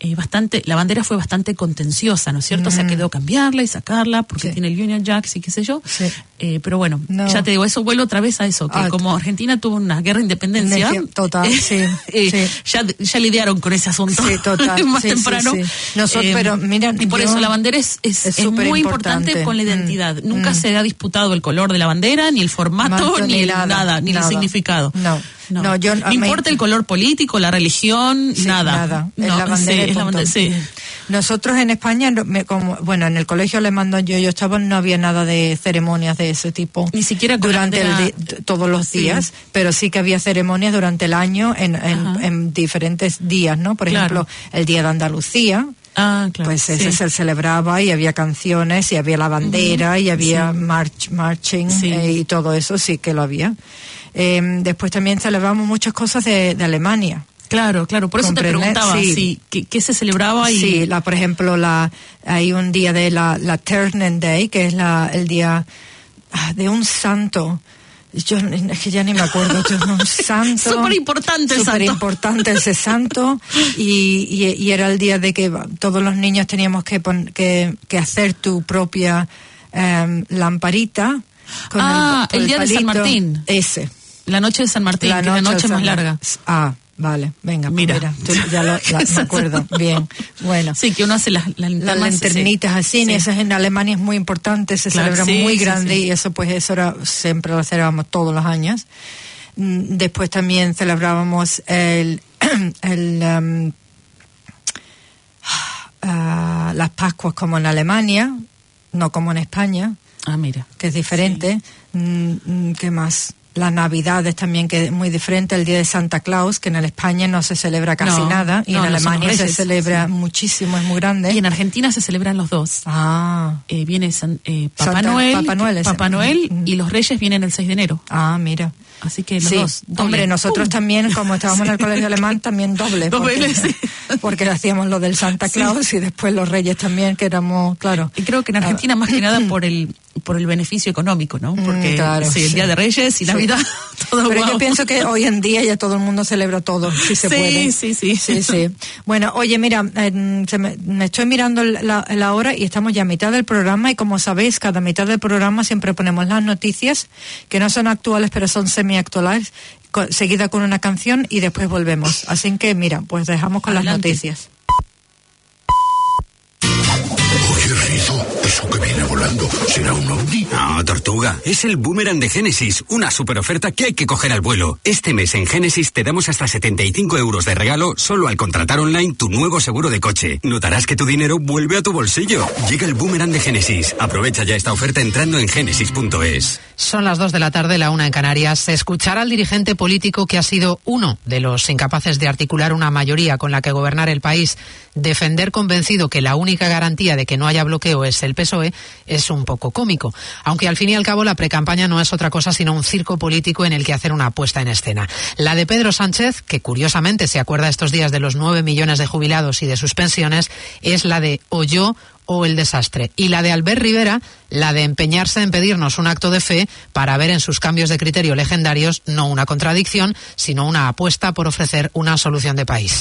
eh, bastante, la bandera fue bastante contenciosa, ¿no es cierto? Mm. O sea, quedó cambiarla y sacarla porque sí. tiene el Union Jack y qué sé yo. Sí. Eh, pero bueno, no. ya te digo, eso vuelve otra vez a eso, que ah, como Argentina tuvo una guerra de independencia, total, eh, sí, eh, sí. Ya, ya lidiaron con ese asunto sí, total, más sí, temprano. Sí, sí. Nosotros, eh, pero mira, y por yo, eso la bandera es, es, es, es muy importante. importante con la identidad. Mm. Nunca mm. se ha disputado el color de la bandera, ni el formato, Marto, ni, ni nada, nada, ni nada. el significado. No. No, no, yo, no importa me... el color político, la religión, sí, nada. Nada, es no, la bandera. Sí, es la bandera sí. Nosotros en España, me, como, bueno, en el colegio alemán donde yo, yo estaba, no había nada de ceremonias de ese tipo. Ni siquiera con durante la bandera... el di- todos los días, sí. pero sí que había ceremonias durante el año en, en, en diferentes días, ¿no? Por claro. ejemplo, el Día de Andalucía. Ah, claro, pues ese sí. se celebraba y había canciones y había la bandera uh-huh. y había sí. march, marching sí. eh, y todo eso sí que lo había. Eh, después también celebramos muchas cosas de, de Alemania. Claro, claro, por eso te preguntaba sí. Sí, ¿qué, qué se celebraba. Y... Sí, la, por ejemplo, la hay un día de la, la Ternen Day, que es la, el día de un santo. Yo es que ya ni me acuerdo, yo no, un santo. Súper importante el super santo. Súper importante ese santo. Y, y, y era el día de que todos los niños teníamos que, pon, que, que hacer tu propia um, lamparita. Con ah, el, el día el de San Martín. Ese. La noche de San Martín, la que noche, la noche más larga. Ah, vale, venga, mira, pues mira ya lo ya me acuerdo, bien, bueno. Sí, que uno hace las, las, las lanternitas sí. así, sí. y esas en Alemania es muy importante, se claro, celebra sí, muy sí, grande sí. y eso pues eso era, siempre lo celebrábamos todos los años. Después también celebrábamos el, el um, uh, las Pascuas como en Alemania, no como en España. Ah, mira. Que es diferente. Sí. ¿Qué más? Las Navidades también, que es muy diferente. El Día de Santa Claus, que en España no se celebra casi no, nada. Y no, en Alemania no se celebra sí. muchísimo, es muy grande. Y en Argentina se celebran los dos. Ah. Eh, viene San, eh, Papá Santa, Noel, Papá Noel, Papá Noel mm. y los Reyes vienen el seis de enero. Ah, mira. Así que los sí. dos. Doble. Hombre, nosotros uh. también, como estábamos sí. en el colegio alemán, también doble. Doble, porque, sí. porque hacíamos lo del Santa Claus sí. y después los Reyes también, que éramos, claro. Y creo que en Argentina más que nada por el por el beneficio económico, ¿no? Porque mm, claro, sí, el sí. Día de Reyes y Navidad, sí. todo Pero wow. yo pienso que hoy en día ya todo el mundo celebra todo, si se sí, puede. Sí, sí, sí. sí. Bueno, oye, mira, eh, se me, me estoy mirando la, la hora y estamos ya a mitad del programa y como sabéis, cada mitad del programa siempre ponemos las noticias que no son actuales, pero son semi-actuales, con, seguida con una canción y después volvemos. Así que, mira, pues dejamos con Adelante. Las noticias. Oye, Rizo, eso que viene volando, ¿será un ovni? No, Tortuga, es el Boomerang de Génesis, una super oferta que hay que coger al vuelo. Este mes en Génesis te damos hasta setenta y cinco euros de regalo solo al contratar online tu nuevo seguro de coche. Notarás que tu dinero vuelve a tu bolsillo. Llega el Boomerang de Génesis. Aprovecha ya esta oferta entrando en génesis punto es. Son las dos de la tarde, la una en Canarias. Se escuchará al dirigente político que ha sido uno de los incapaces de articular una mayoría con la que gobernar el país. Defender convencido que la única garantía de que no haya bloqueo es el P S O E es un poco cómico. Aunque al fin y al cabo la precampaña no es otra cosa sino un circo político en el que hacer una puesta en escena. La de Pedro Sánchez, que curiosamente se acuerda estos días de los nueve millones de jubilados y de sus pensiones, es la de o yo o el desastre. Y la de Albert Rivera, la de empeñarse en pedirnos un acto de fe para ver en sus cambios de criterio legendarios no una contradicción, sino una apuesta por ofrecer una solución de país.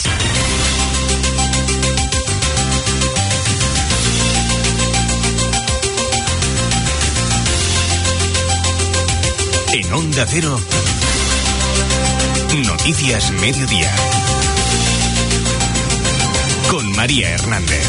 En Onda Cero, Noticias Mediodía, con María Hernández.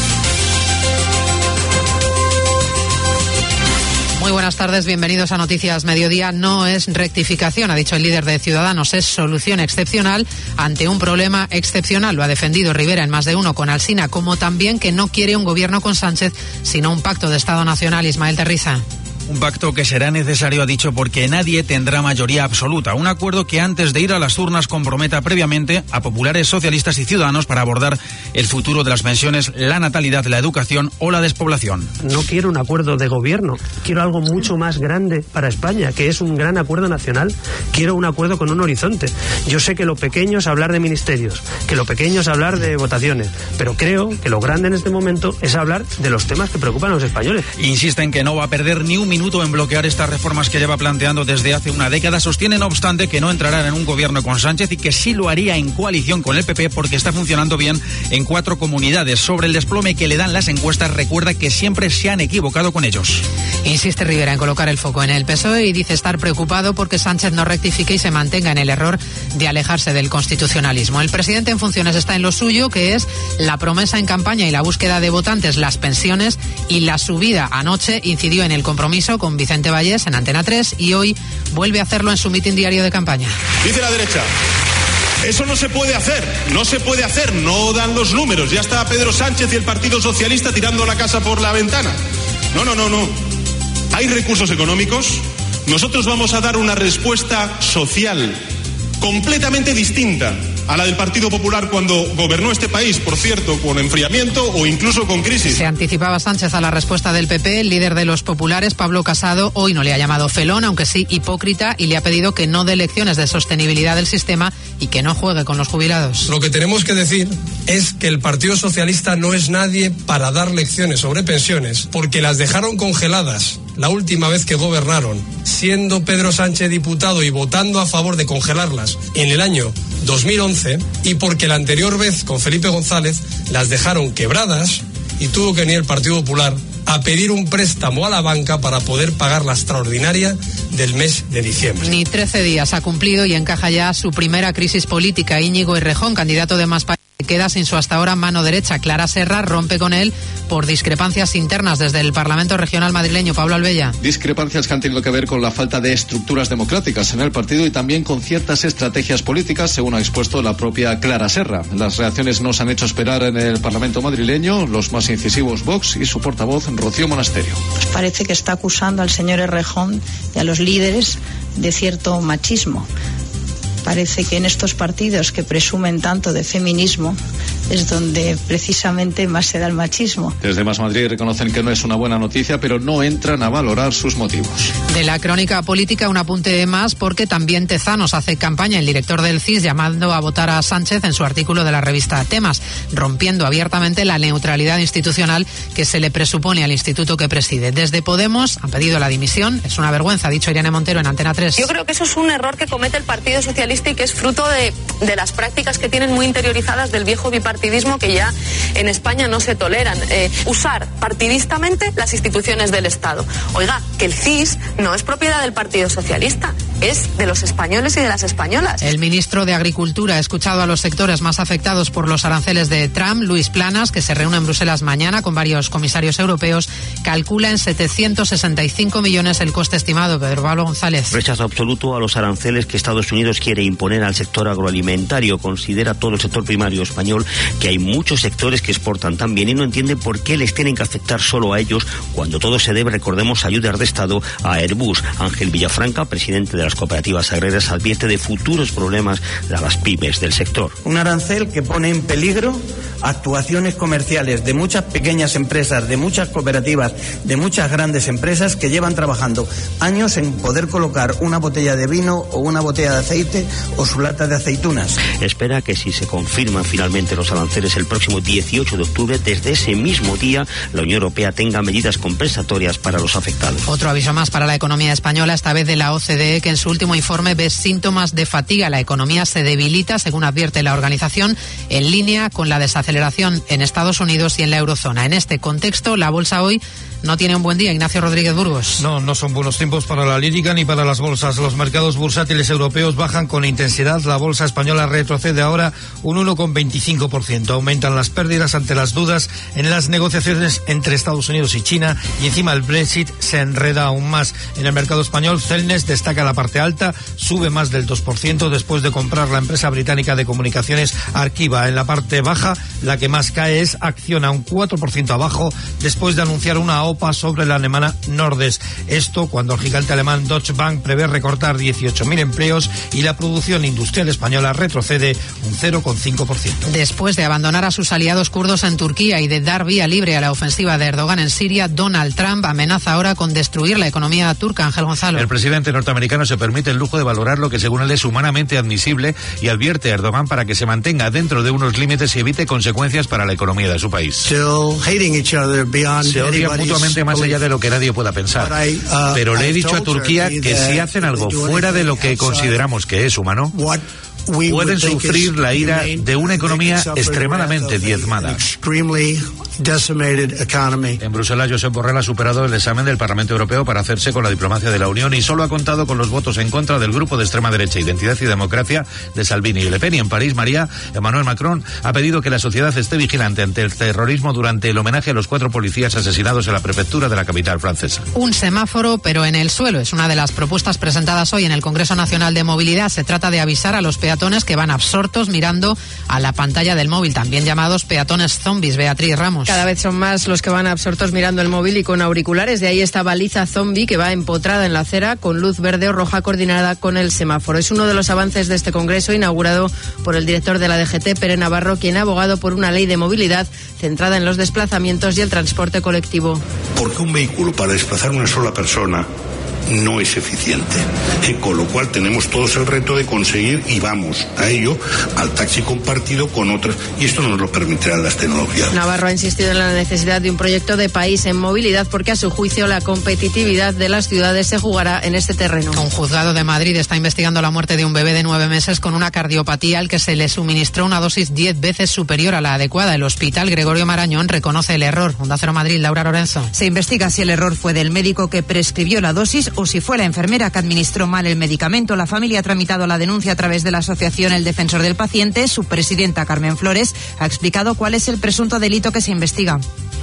Muy buenas tardes, bienvenidos a Noticias Mediodía. No es rectificación, ha dicho el líder de Ciudadanos, es solución excepcional ante un problema excepcional. Lo ha defendido Rivera en más de uno con Alsina, como también que no quiere un gobierno con Sánchez, sino un pacto de Estado Nacional. Ismael Terriza. Un pacto que será necesario, ha dicho, porque nadie tendrá mayoría absoluta. Un acuerdo que antes de ir a las urnas comprometa previamente a populares, socialistas y ciudadanos para abordar el futuro de las pensiones, la natalidad, la educación o la despoblación. No quiero un acuerdo de gobierno, quiero algo mucho más grande para España, que es un gran acuerdo nacional. Quiero un acuerdo con un horizonte. Yo sé que lo pequeño es hablar de ministerios, que lo pequeño es hablar de votaciones, pero creo que lo grande en este momento es hablar de los temas que preocupan a los españoles. Insisten que no va a perder ni un minuto en bloquear estas reformas que lleva planteando desde hace una década. Sostiene, no obstante, que no entrará en un gobierno con Sánchez y que sí lo haría en coalición con el P P porque está funcionando bien en cuatro comunidades. Sobre el desplome que le dan las encuestas, recuerda que siempre se han equivocado con ellos. Insiste Rivera en colocar el foco en el P S O E y dice estar preocupado porque Sánchez no rectifique y se mantenga en el error de alejarse del constitucionalismo. El presidente en funciones está en lo suyo, que es la promesa en campaña y la búsqueda de votantes, las pensiones y la subida. Anoche incidió en el compromiso con Vicente Vallés en Antena tres y hoy vuelve a hacerlo en su mitin diario de campaña. Dice la derecha: eso no se puede hacer, no se puede hacer, no dan los números. Ya está Pedro Sánchez y el Partido Socialista tirando la casa por la ventana. No, no, no, no. Hay recursos económicos. Nosotros vamos a dar una respuesta social completamente distinta a la del Partido Popular cuando gobernó este país, por cierto, con enfriamiento o incluso con crisis. Se anticipaba Sánchez a la respuesta del P P. El líder de los populares, Pablo Casado, hoy no le ha llamado felón, aunque sí hipócrita, y le ha pedido que no dé lecciones de sostenibilidad del sistema y que no juegue con los jubilados. Lo que tenemos que decir es que el Partido Socialista no es nadie para dar lecciones sobre pensiones, porque las dejaron congeladas la última vez que gobernaron, siendo Pedro Sánchez diputado y votando a favor de congelarlas en el año dos mil once, y porque la anterior vez con Felipe González las dejaron quebradas y tuvo que venir el Partido Popular a pedir un préstamo a la banca para poder pagar la extraordinaria del mes de diciembre. Ni trece días ha cumplido y encaja ya su primera crisis política. Íñigo Errejón, candidato de Más País, queda sin su hasta ahora mano derecha. Clara Serra rompe con él por discrepancias internas desde el Parlamento Regional madrileño. Pablo Albella. Discrepancias que han tenido que ver con la falta de estructuras democráticas en el partido y también con ciertas estrategias políticas, según ha expuesto la propia Clara Serra. Las reacciones no se han hecho esperar en el Parlamento madrileño, los más incisivos Vox y su portavoz Rocío Monasterio. Pues parece que está acusando al señor Errejón y a los líderes de cierto machismo. Parece que en estos partidos que presumen tanto de feminismo es donde precisamente más se da el machismo. Desde Más Madrid reconocen que no es una buena noticia, pero no entran a valorar sus motivos. De la crónica política, un apunte más, porque también Tezanos hace campaña, el director del C I S, llamando a votar a Sánchez en su artículo de la revista Temas, rompiendo abiertamente la neutralidad institucional que se le presupone al instituto que preside. Desde Podemos han pedido la dimisión. Es una vergüenza, ha dicho Irene Montero en Antena tres. Yo creo que eso es un error que comete el Partido Socialista y que es fruto de, de las prácticas que tienen muy interiorizadas del viejo bipartidismo que ya en España no se toleran. Eh, usar partidistamente las instituciones del Estado. Oiga, que el C I S no es propiedad del Partido Socialista, es de los españoles y de las españolas. El ministro de Agricultura ha escuchado a los sectores más afectados por los aranceles de Trump. Luis Planas, que se reúne en Bruselas mañana con varios comisarios europeos, calcula en setecientos sesenta y cinco millones el coste estimado. Pedro Pablo González. Rechazo absoluto a los aranceles que Estados Unidos quiere imponer al sector agroalimentario. Considera todo el sector primario español que hay muchos sectores que exportan tan bien y no entiende por qué les tienen que afectar solo a ellos cuando todo se debe, recordemos, a ayudas de Estado a Airbus. Ángel Villafranca, presidente de las cooperativas agrarias, advierte de futuros problemas a las pymes del sector. Un arancel que pone en peligro actuaciones comerciales de muchas pequeñas empresas, de muchas cooperativas, de muchas grandes empresas que llevan trabajando años en poder colocar una botella de vino o una botella de aceite o su lata de aceitunas. Espera que si se confirman finalmente los aranceles el próximo dieciocho de octubre, desde ese mismo día la Unión Europea tenga medidas compensatorias para los afectados. Otro aviso más para la economía española, esta vez de la O C D E, que en su último informe ve síntomas de fatiga. La economía se debilita, según advierte la organización, en línea con la desaceleración en Estados Unidos y en la eurozona. En este contexto, la bolsa hoy no tiene un buen día. Ignacio Rodríguez Burgos. No, no son buenos tiempos para la lírica ni para las bolsas. Los mercados bursátiles europeos bajan con intensidad. La bolsa española retrocede ahora un uno coma veinticinco por ciento. Aumentan las pérdidas ante las dudas en las negociaciones entre Estados Unidos y China, y encima el Brexit se enreda aún más. En el mercado español, Celnes destaca la parte alta, sube más del dos por ciento después de comprar la empresa británica de comunicaciones Arqiva. En la parte baja, la que más cae es Acciona, un cuatro por ciento abajo, después de anunciar una O P A sobre la alemana Nordes. Esto cuando el gigante alemán Deutsche Bank prevé recortar dieciocho mil empleos y la producción industrial española retrocede un cero coma cinco por ciento. Después de abandonar a sus aliados kurdos en Turquía y de dar vía libre a la ofensiva de Erdogan en Siria, Donald Trump amenaza ahora con destruir la economía turca. Ángel Gonzalo. El presidente norteamericano se permite el lujo de valorar lo que según él es humanamente admisible y advierte a Erdogan para que se mantenga dentro de unos límites y evite consecuencias consecuencias para la economía de su país. Se odian mutuamente más allá de lo que nadie pueda pensar. Pero le he dicho a Turquía que si hacen algo fuera de lo que consideramos que es humano, pueden sufrir la ira de una economía extremadamente diezmada. En Bruselas, Josep Borrell ha superado el examen del Parlamento Europeo para hacerse con la diplomacia de la Unión y solo ha contado con los votos en contra del grupo de extrema derecha Identidad y Democracia de Salvini y Le Pen. Y en París, María, Emmanuel Macron ha pedido que la sociedad esté vigilante ante el terrorismo durante el homenaje a los cuatro policías asesinados en la prefectura de la capital francesa. Un semáforo, pero en el suelo, es una de las propuestas presentadas hoy en el Congreso Nacional de Movilidad. Se trata de avisar a los peatones que van absortos mirando a la pantalla del móvil, también llamados peatones zombies. Beatriz Ramos. Cada vez son más los que van absortos mirando el móvil y con auriculares. De ahí esta baliza zombie que va empotrada en la acera con luz verde o roja coordinada con el semáforo. Es uno de los avances de este congreso inaugurado por el director de la D G T, Pere Navarro, quien ha abogado por una ley de movilidad centrada en los desplazamientos y el transporte colectivo. Porque un vehículo para desplazar una sola persona no es eficiente, eh, con lo cual tenemos todos el reto de conseguir, y vamos a ello, al taxi compartido con otras, y esto nos lo permitirán las tecnologías. Navarro ha insistido en la necesidad de un proyecto de país en movilidad porque a su juicio la competitividad de las ciudades se jugará en este terreno. Un juzgado de Madrid está investigando la muerte de un bebé de nueve meses con una cardiopatía al que se le suministró una dosis diez veces superior a la adecuada. El hospital Gregorio Marañón reconoce el error. Onda Cero Madrid, Laura Lorenzo. Se investiga si el error fue del médico que prescribió la dosis o si fue la enfermera que administró mal el medicamento. La familia ha tramitado la denuncia a través de la asociación El Defensor del Paciente. Su presidenta, Carmen Flores, ha explicado cuál es el presunto delito que se investiga.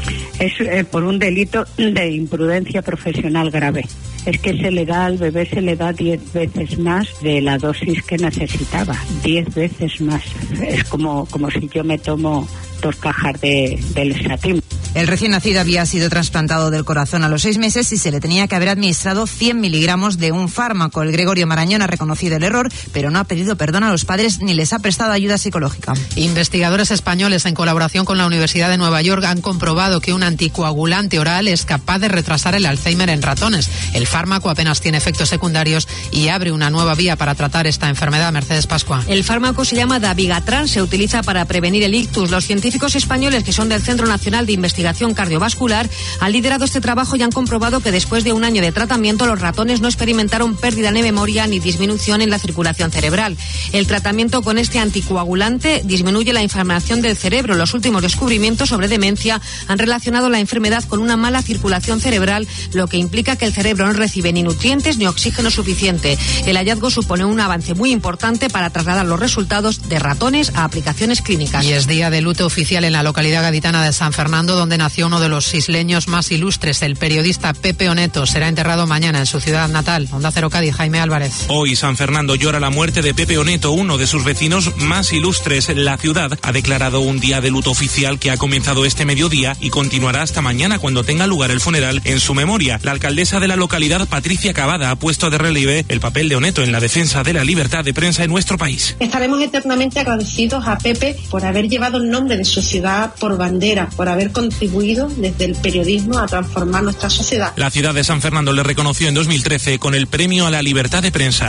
Es eh, por un delito de imprudencia profesional grave. Es que se le da al bebé, se le da diez veces más de la dosis que necesitaba. Diez veces más. Es como, como si yo me tomo dos cajas de, del Esatim. El recién nacido había sido trasplantado del corazón a los seis meses y se le tenía que haber administrado cien miligramos de un fármaco. El Gregorio Marañón ha reconocido el error, pero no ha pedido perdón a los padres ni les ha prestado ayuda psicológica. Investigadores españoles, en colaboración con la Universidad de Nueva York, han comprobado que un anticoagulante oral es capaz de retrasar el Alzheimer en ratones. El fármaco apenas tiene efectos secundarios y abre una nueva vía para tratar esta enfermedad. Mercedes Pascua. El fármaco se llama Dabigatran, se utiliza para prevenir el ictus. Los científicos españoles, que son del Centro Nacional de Investigación Cardiovascular, han liderado este trabajo y han comprobado que después de un año de tratamiento los ratones no experimentaron pérdida de memoria ni disminución en la circulación cerebral. El tratamiento con este anticoagulante disminuye la inflamación del cerebro. Los últimos descubrimientos sobre demencia han relacionado la enfermedad con una mala circulación cerebral, lo que implica que el cerebro no recibe ni nutrientes ni oxígeno suficiente. El hallazgo supone un avance muy importante para trasladar los resultados de ratones a aplicaciones clínicas. Y es día de luto oficial en la localidad gaditana de San Fernando, donde nació uno de los isleños más ilustres, el periodista Pepe Oneto. Será enterrado mañana en su ciudad natal. Onda Cero Cádiz, Jaime Álvarez. Hoy San Fernando llora la muerte de Pepe Oneto, uno de sus vecinos más ilustres. La ciudad ha declarado un día de luto oficial que ha comenzado este mediodía y continuará hasta mañana, cuando tenga lugar el funeral en su memoria. La alcaldesa de la localidad, Patricia Cavada, ha puesto de relieve el papel de Oneto en la defensa de la libertad de prensa en nuestro país. Estaremos eternamente agradecidos a Pepe por haber llevado el nombre de su ciudad por bandera, por haber contribuido desde el periodismo a transformar nuestra sociedad. La ciudad de San Fernando le reconoció en dos mil trece con el Premio a la Libertad de Prensa.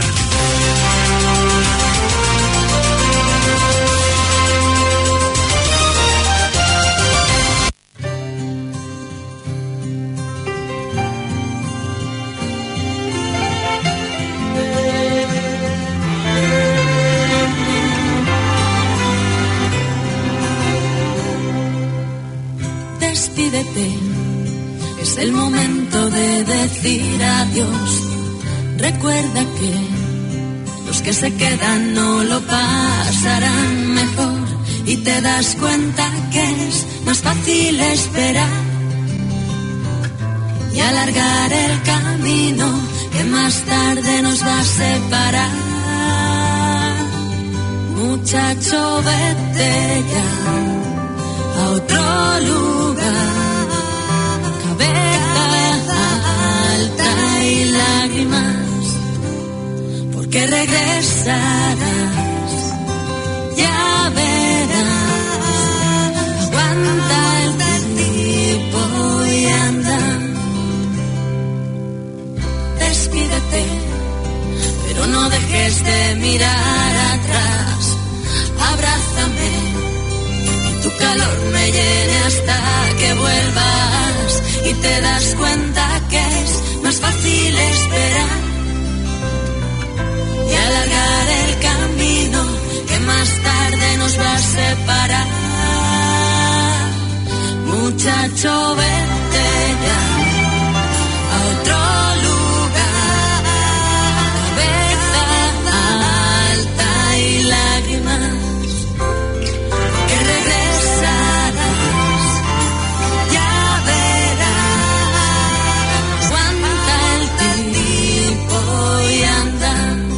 Es el momento de decir adiós. Recuerda que los que se quedan no lo pasarán mejor y te das cuenta que es más fácil esperar y alargar el camino que más tarde nos va a separar. Muchacho, vete ya a otro lugar. Alta y lágrimas, porque regresarás, ya verás. Aguanta el tiempo y anda. Despídete, pero no dejes de mirar atrás. Abrázame, tu cara separar. Muchacho, vete ya a otro lugar. Cabeza alta y lágrimas, que regresarás. Ya verás, aguanta el tiempo y anda.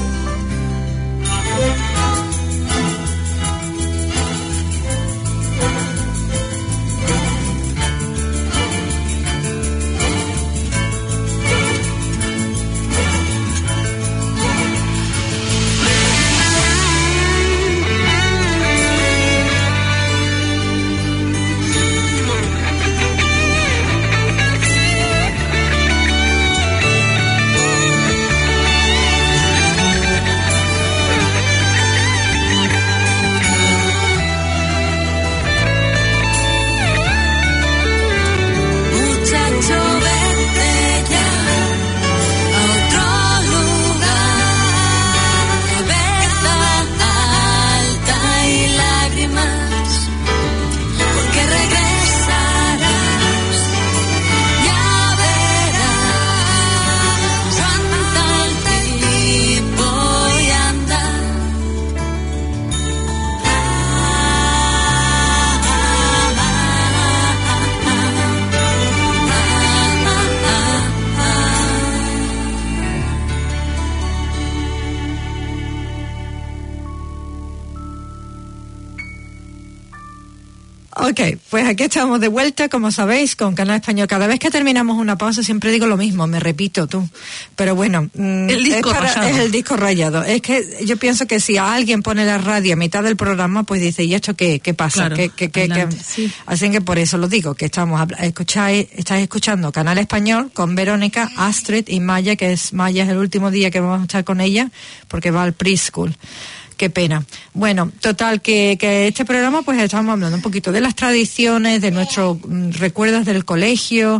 Ok, pues aquí estamos de vuelta, como sabéis, con Canal Español. Cada vez que terminamos una pausa siempre digo lo mismo, me repito tú. Pero bueno, el disco es, para, rayado. es el disco rayado. Es que yo pienso que si a alguien pone la radio a mitad del programa, pues dice, ¿y esto qué, qué pasa? Claro, ¿Qué, qué, qué, qué? Sí. Así que por eso lo digo, que estamos escucháis, estáis escuchando Canal Español con Verónica, Astrid y Maya, que es Maya es el último día que vamos a estar con ella, porque va al preschool. Qué pena. Bueno, total, que, que este programa pues estamos hablando un poquito de las tradiciones, de nuestros mm, recuerdos del colegio,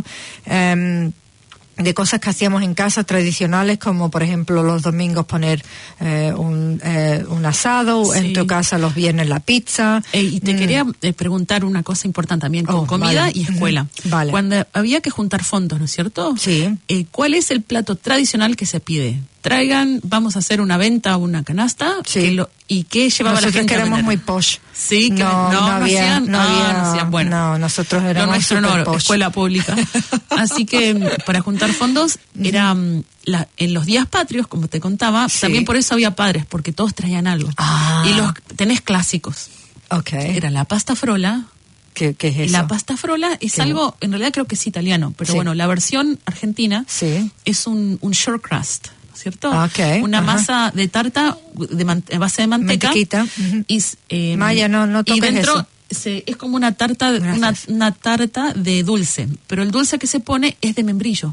eh, de cosas que hacíamos en casa tradicionales, como por ejemplo los domingos poner eh, un, eh, un asado, Sí. en tu casa los viernes la pizza. Eh, y te Mm. quería eh, preguntar una cosa importante también con Oh, comida vale. y escuela. Ujú. Vale. Cuando había que juntar fondos, ¿no es cierto? Sí. Eh, ¿Cuál es el plato tradicional que se pide? Traigan, vamos a hacer una venta o una canasta. Sí. que lo- ¿Y qué llevaba Nosotros la gente a éramos vender? muy posh. Sí, que no, no, no no había, hacían- no ah, había, no hacían, bueno. no, nosotros Lo éramos nuestro no, super posh. escuela pública. Así que mm, para juntar fondos era mm, la- en los días patrios, como te contaba, Sí. también por eso había padres, porque todos traían algo. Ah. Y los tenés clásicos. Okay. Era la pasta frola. ¿Qué, qué es eso? La pasta frola es ¿Qué? algo, en realidad creo que es italiano, pero Sí. bueno, la versión argentina Sí. es un, un short crust, ¿cierto? Ah, ok, Una ajá. masa de tarta de man- a base de manteca. Mantequita, ujú. Y, eh, Maya, no- no y toques dentro eso. se- es como una tarta, una, una tarta de dulce, pero el dulce que se pone es de membrillo.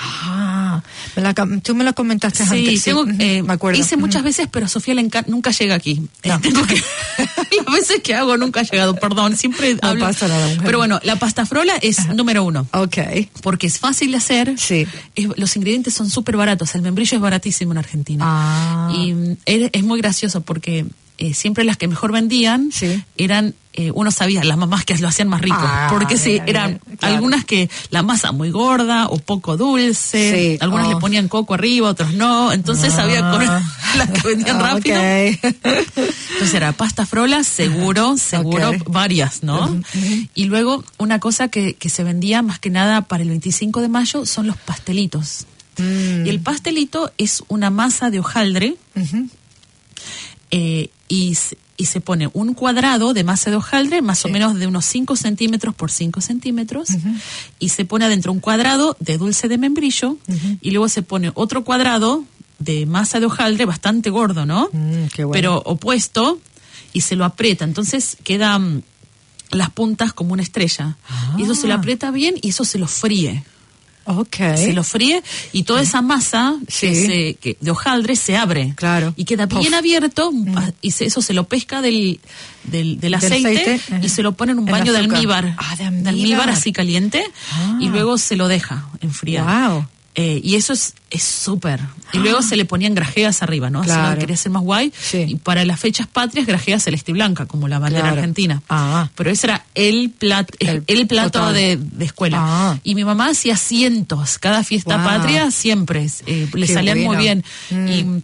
Ah, me la, cam- tú me lo comentaste Sí, antes. tengo, ujú, eh, me acuerdo. hice muchas Ujú. veces, pero a Sofía le encanta, nunca llega aquí. Eh, tengo que, las veces que hago nunca ha llegado, perdón, siempre No hablo. pasa nada, mujer. Pero bueno, la pasta frola es número uno. Ok. Porque es fácil de hacer. Sí. Es- los ingredientes son súper baratos. El membrillo es baratísimo en Argentina. Ah. Y mm, es, es muy gracioso porque eh, siempre las que mejor vendían eran, eh, uno sabía, las mamás que lo hacían más rico. Ah, porque sí, mira, eran mira, claro. algunas que la masa muy gorda o poco dulce. Sí, Algunas oh. le ponían coco arriba, otros no. Entonces Ah. había con las que vendían Ah, rápido. ok. Entonces era pasta frola, seguro, seguro, Ok. varias, ¿no? Y luego una cosa que, que se vendía más que nada para el veinticinco de mayo son los pastelitos. Mm. Y el pastelito es una masa de hojaldre Ujú. eh, y, s- y se pone un cuadrado de masa de hojaldre, más o menos de unos cinco centímetros por cinco centímetros, y se pone adentro un cuadrado de dulce de membrillo, y luego se pone otro cuadrado de masa de hojaldre bastante gordo, ¿no? Mm, qué bueno. Pero opuesto, y se lo aprieta. Entonces quedan las puntas como una estrella. Y eso se lo aprieta bien y eso se lo fríe. Ok. Se lo fríe y toda esa masa Sí. que se- que de hojaldre se abre. Claro. Y queda bien Puff. abierto y se- eso se lo pesca del, del, del Del aceite, aceite, y ajá. se lo pone en un El baño de azúcar. almíbar. Ah, de De almíbar almíbar. así caliente Ah. y luego se lo deja enfriar. Wow. Eh, y eso es es súper. Y luego se le ponían grajeas arriba, ¿no? Claro. Así no quería ser más guay. Sí. Y para las fechas patrias, grajea celeste y blanca, como la bandera Claro. argentina. Ah. Pero ese era el, plat, el, el plato de, de escuela. Ah. Y mi mamá hacía cientos. Cada fiesta Wow. patria siempre eh, le Qué salían bueno. muy bien. Mm. Y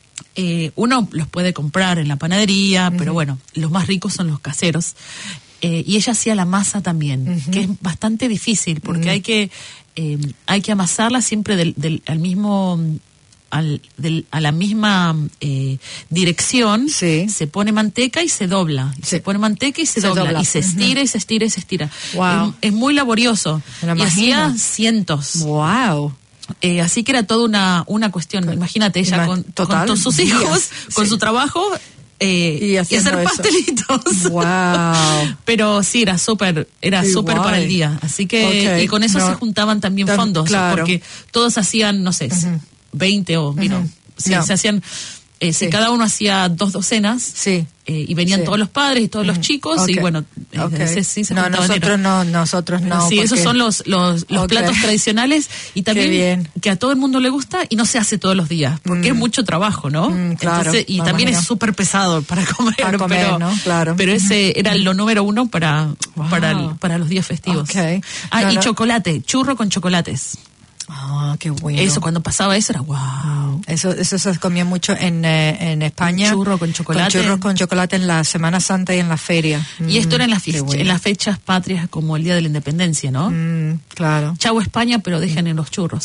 eh, uno los puede comprar en la panadería, uh-huh. pero bueno, los más ricos son los caseros. Eh, y ella hacía la masa también, uh-huh. que es bastante difícil porque uh-huh. hay que eh, hay que amasarla siempre del, del al mismo al, del, a la misma eh, dirección. Sí. Se pone manteca y se dobla, sí. se pone manteca y se, se dobla, dobla y se estira uh-huh. y se estira y se estira. Wow. Es, es muy laborioso y hacía cientos. Wow. Eh, así que era toda una una cuestión. Con, Imagínate ella con, con todos sus hijos, días. con sí. su trabajo. Eh, y, y hacer eso. pastelitos. Wow. Pero sí, era súper, era súper para el día. Así que, okay. y con eso no. se juntaban también Tan, fondos, claro. porque todos hacían, no sé, uh-huh. veinte o, uh-huh. no, sí, no. se hacían, eh, sí. si cada uno hacía dos docenas, sí. eh, y venían sí. todos los padres y todos uh-huh. los chicos, okay. y bueno, okay. ese sí se no, nosotros dinero. no, nosotros no. Sí, porque... esos son los, los, los okay. platos tradicionales y también que a todo el mundo le gusta y no se hace todos los días, porque mm. es mucho trabajo, ¿no? Mm, claro. Entonces, y también imagino. es súper pesado para comer, para comer pero, ¿no? claro. pero ese era lo número uno para, wow. para, el, para los días festivos. Okay. Ah, no, y no. chocolate, churro con chocolates. Ah, qué bueno. Eso, cuando pasaba eso era wow. Eso eso se comía mucho en, eh, en España. Churro con chocolate. Con churros con chocolate en la Semana Santa y en la feria. Y mm, esto era en las, fe- bueno. en las fechas patrias como el Día de la Independencia, ¿no? Mm, claro. Chau España, pero dejen en los churros.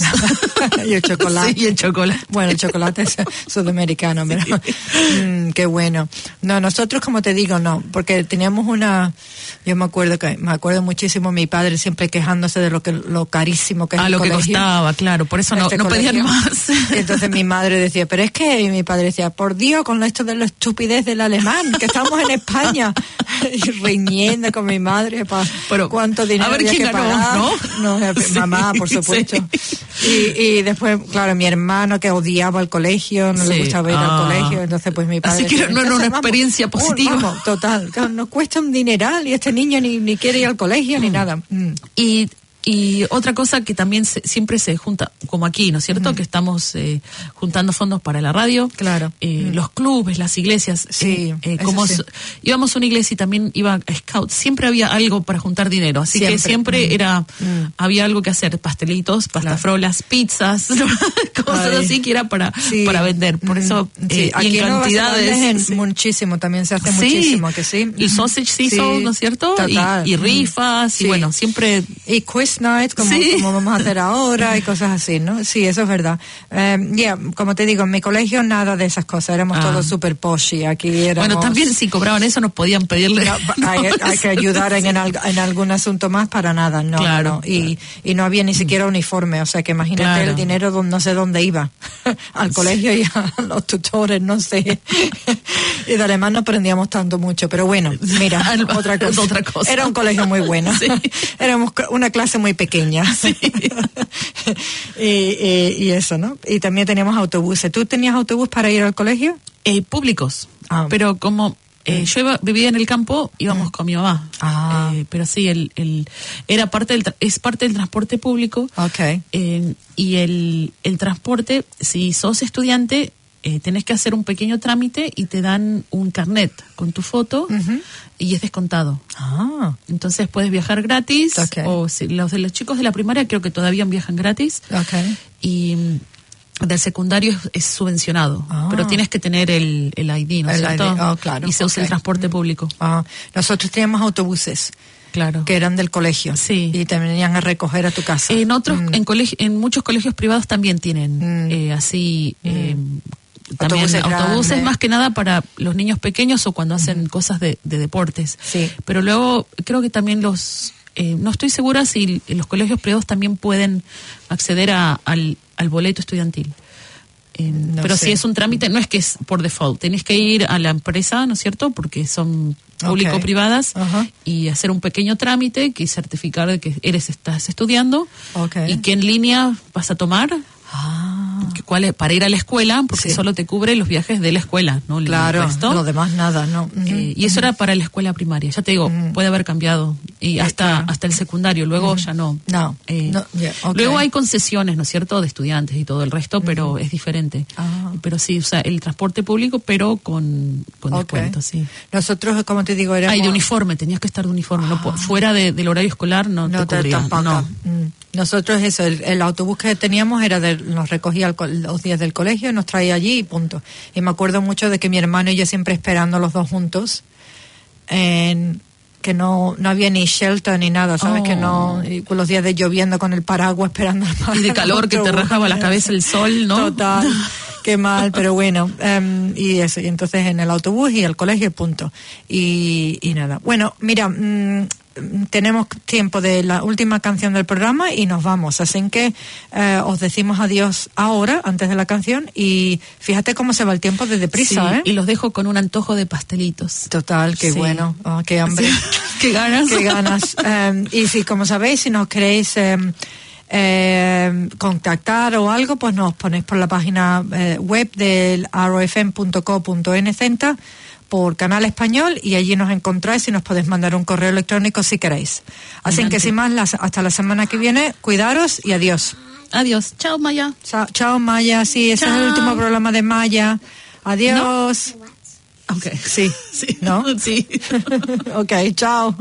Y el chocolate. Sí, y el chocolate. Bueno, el chocolate es sudamericano, pero mm, qué bueno. No, nosotros, como te digo, no, porque teníamos una, yo me acuerdo que, me acuerdo muchísimo mi padre siempre quejándose de lo que lo carísimo que es ah, el lo colegio. que costaba. Claro, por eso no, este no pedían más. Y entonces mi madre decía, pero es que, y mi padre decía, por Dios, con esto de la estupidez del alemán, que estamos en España, y riñendo con mi madre, para cuánto dinero a ver había quién que ganó, pagar. ¿no? No, sí, mamá, por supuesto. Sí. Y, y después, claro, mi hermano que odiaba el colegio, no sí. le gustaba ir ah. al colegio, entonces pues mi padre... Así que decía, no era una experiencia vamos, positiva. Uh, vamos, total, nos cuesta un dineral y este niño ni, ni quiere ir al colegio mm. ni nada. Mm. Y... Y otra cosa que también se, siempre se junta, como aquí, ¿no es cierto? Uh-huh. Que estamos eh, juntando fondos para la radio. Claro. Eh, uh-huh. Los clubes, las iglesias. Sí. Eh, eh, como sí. so, íbamos a una iglesia y también iba a Scout. Siempre había algo para juntar dinero. Así siempre. que siempre uh-huh. era, uh-huh. había algo que hacer. Pastelitos, pastafrolas, claro. pizzas, cosas Ay. así que era para, sí. para vender. Por eso, uh-huh. sí. eh, aquí y en cantidades. En sí. Muchísimo, también se hace sí. muchísimo, que sí. El sausage sizzle, sí. ¿no es cierto? Total. Y, y rifas, sí. y bueno, siempre. Y quiz night, como. Sí. como vamos a hacer ahora y cosas así, ¿no? Sí, eso es verdad. Eh, ya, yeah, como te digo, en mi colegio nada de esas cosas, éramos ah. todos super poshy, aquí éramos... Bueno, también si cobraban eso nos podían pedirle... No, no, hay, hay que ayudar en, en, en algún asunto más para nada, no, claro. no. Y, y no había ni siquiera uniforme, o sea que imagínate claro. el dinero donde, no sé dónde iba, al colegio y a los tutores, no sé. Y de alemán no aprendíamos tanto mucho, pero bueno, mira, otra cosa. otra cosa. Era un colegio muy bueno, sí. Éramos una clase muy pequeña. Sí. y, y, y eso, ¿no? Y también teníamos autobuses. ¿Tú tenías autobús para ir al colegio? Eh, públicos. Ah. Pero como eh, yo iba, vivía en el campo, íbamos mm. con mi mamá. Ah. Eh, pero sí, el, el era parte del tra- es parte del transporte público. Okay. Eh, y el, el transporte, si sos estudiante, eh, tenés que hacer un pequeño trámite y te dan un carnet con tu foto uh-huh. y es descontado. Ah. Entonces puedes viajar gratis. Okay. O si, los de los chicos de la primaria creo que todavía viajan gratis. Okay. Y del secundario es, es subvencionado. Ah. Pero tienes que tener el, el I D, ¿no es cierto? I D. Oh, claro. Y se usa okay. el transporte público. Ah. Nosotros teníamos autobuses. Claro. Que eran del colegio. Sí. Y te venían a recoger a tu casa. En otros, mm. en colegio, en muchos colegios privados también tienen mm. eh, así mm. eh, también autobuses, autobuses más que nada para los niños pequeños o cuando hacen mm. cosas de, de deportes. Sí. Pero luego creo que también los eh, no estoy segura si los colegios privados también pueden acceder a, al, al boleto estudiantil. Eh, no pero sé. Si es un trámite, no es que es por default, tenés que ir a la empresa, ¿no es cierto? Porque son público-privadas okay. uh-huh. y hacer un pequeño trámite que certificar de que eres estás estudiando okay. y que en línea vas a tomar. Ah. ¿cuál es? Para ir a la escuela, porque sí. solo te cubre los viajes de la escuela, ¿no? Claro, el resto. lo demás nada, ¿no? Uh-huh. Eh, y eso uh-huh. era para la escuela primaria. Ya te digo, uh-huh. puede haber cambiado. Y hasta, claro. hasta el secundario, luego uh-huh. ya no. No. Eh, no yeah, okay. Luego hay concesiones, ¿no es cierto?, de estudiantes y todo el resto, uh-huh. pero es diferente. Uh-huh. Pero sí, o sea, el transporte público, pero con, con okay. descuento, sí. Nosotros, como te digo, éramos... Ay, de uniforme, tenías que estar de uniforme. Uh-huh. No, fuera de, del horario escolar no, no te cubría. No. Mm. Nosotros eso, el, el autobús que teníamos era de, nos recogía el, los días del colegio, nos traía allí y punto. Y me acuerdo mucho de que mi hermano y yo siempre esperando los dos juntos, en, que no no había ni shelter ni nada, ¿sabes? Oh. Que no, y con los días de lloviendo con el paraguas esperando el paraguas. Y de calor que te rajaba la cabeza el sol, ¿no? Total. Qué mal, pero bueno, um, y eso, y entonces en el autobús y el colegio, punto. Y, y nada. Bueno, mira, mmm, tenemos tiempo de la última canción del programa y nos vamos, así que eh, os decimos adiós ahora, antes de la canción, y fíjate cómo se va el tiempo de deprisa, sí, ¿eh? Y los dejo con un antojo de pastelitos. Total, qué sí. bueno, oh, qué hambre. Sí. Qué ganas. Qué ganas. um, y si, como sabéis, si nos queréis... Um, Eh, contactar o algo, pues nos ponéis por la página eh, web del arofm punto co punto ene z por Canal Español y allí nos encontráis y nos podéis mandar un correo electrónico si queréis. Así Adelante. Que sin más, las, hasta la semana que viene, cuidaros y adiós. Adiós. Chao, Maya. Chao, chao Maya. Sí, ese chao. Es el último programa de Maya. Adiós. ¿No? Ok. Sí. Sí. ¿No? Sí. Ok, chao.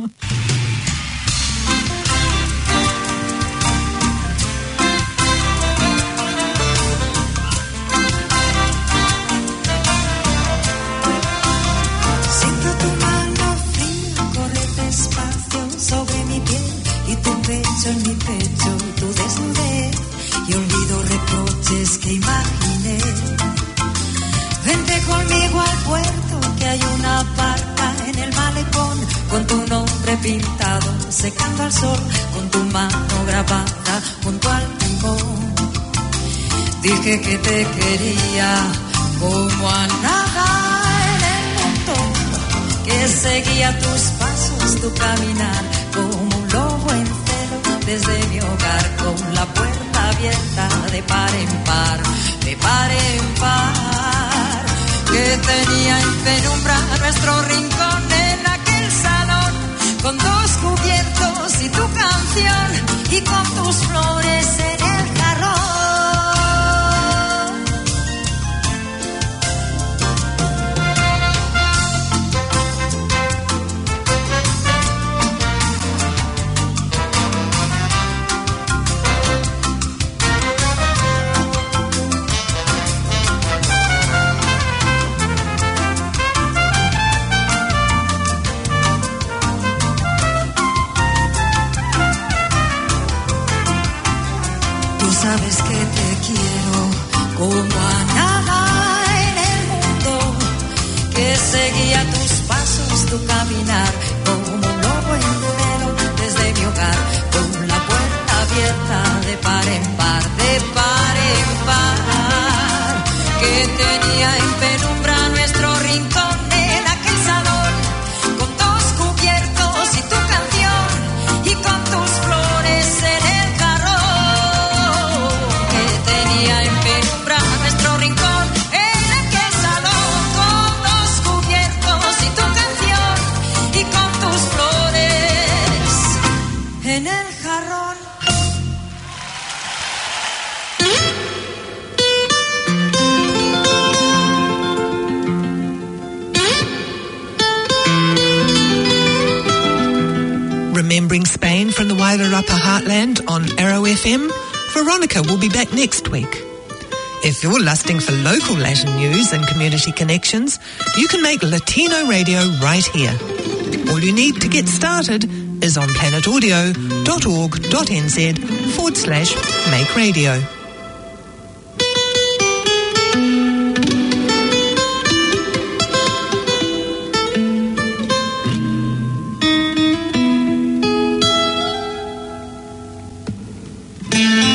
En mi pecho tu desnudez y olvido reproches que imaginé. Vente conmigo al puerto que hay una barca en el malecón con tu nombre pintado secando al sol, con tu mano grabada junto al timón. Dije que te quería como a nada en el mundo, que seguía tus pasos, tu caminar como un lobo en desde mi hogar con la puerta abierta de par en par, de par en par, que tenía en penumbra nuestro rincón en aquel salón, con dos cubiertos y tu canción y con tus flores en el jarrón. Sabes que te quiero como a nada en el mundo, que seguía tus pasos, tu caminar como un lobo en celo desde mi hogar, con la puerta abierta de par en par, de par en par, que tenía en penumbra nuestro rincón en aquel salón, con dos cubiertos y tu canción y con tus flores en el en penumbra nuestro rincón en aquel salón, con dos cubiertos y tu canción y con tus flores en el jarrón. Remembering Spain from the Wairarapa Heartland on Arrow F M, Veronica will be back next week. If you're lusting for local Latin news and community connections, you can make Latino radio right here. All you need to get started is on planetaudio.org.nz forward slash make radio. Thank you.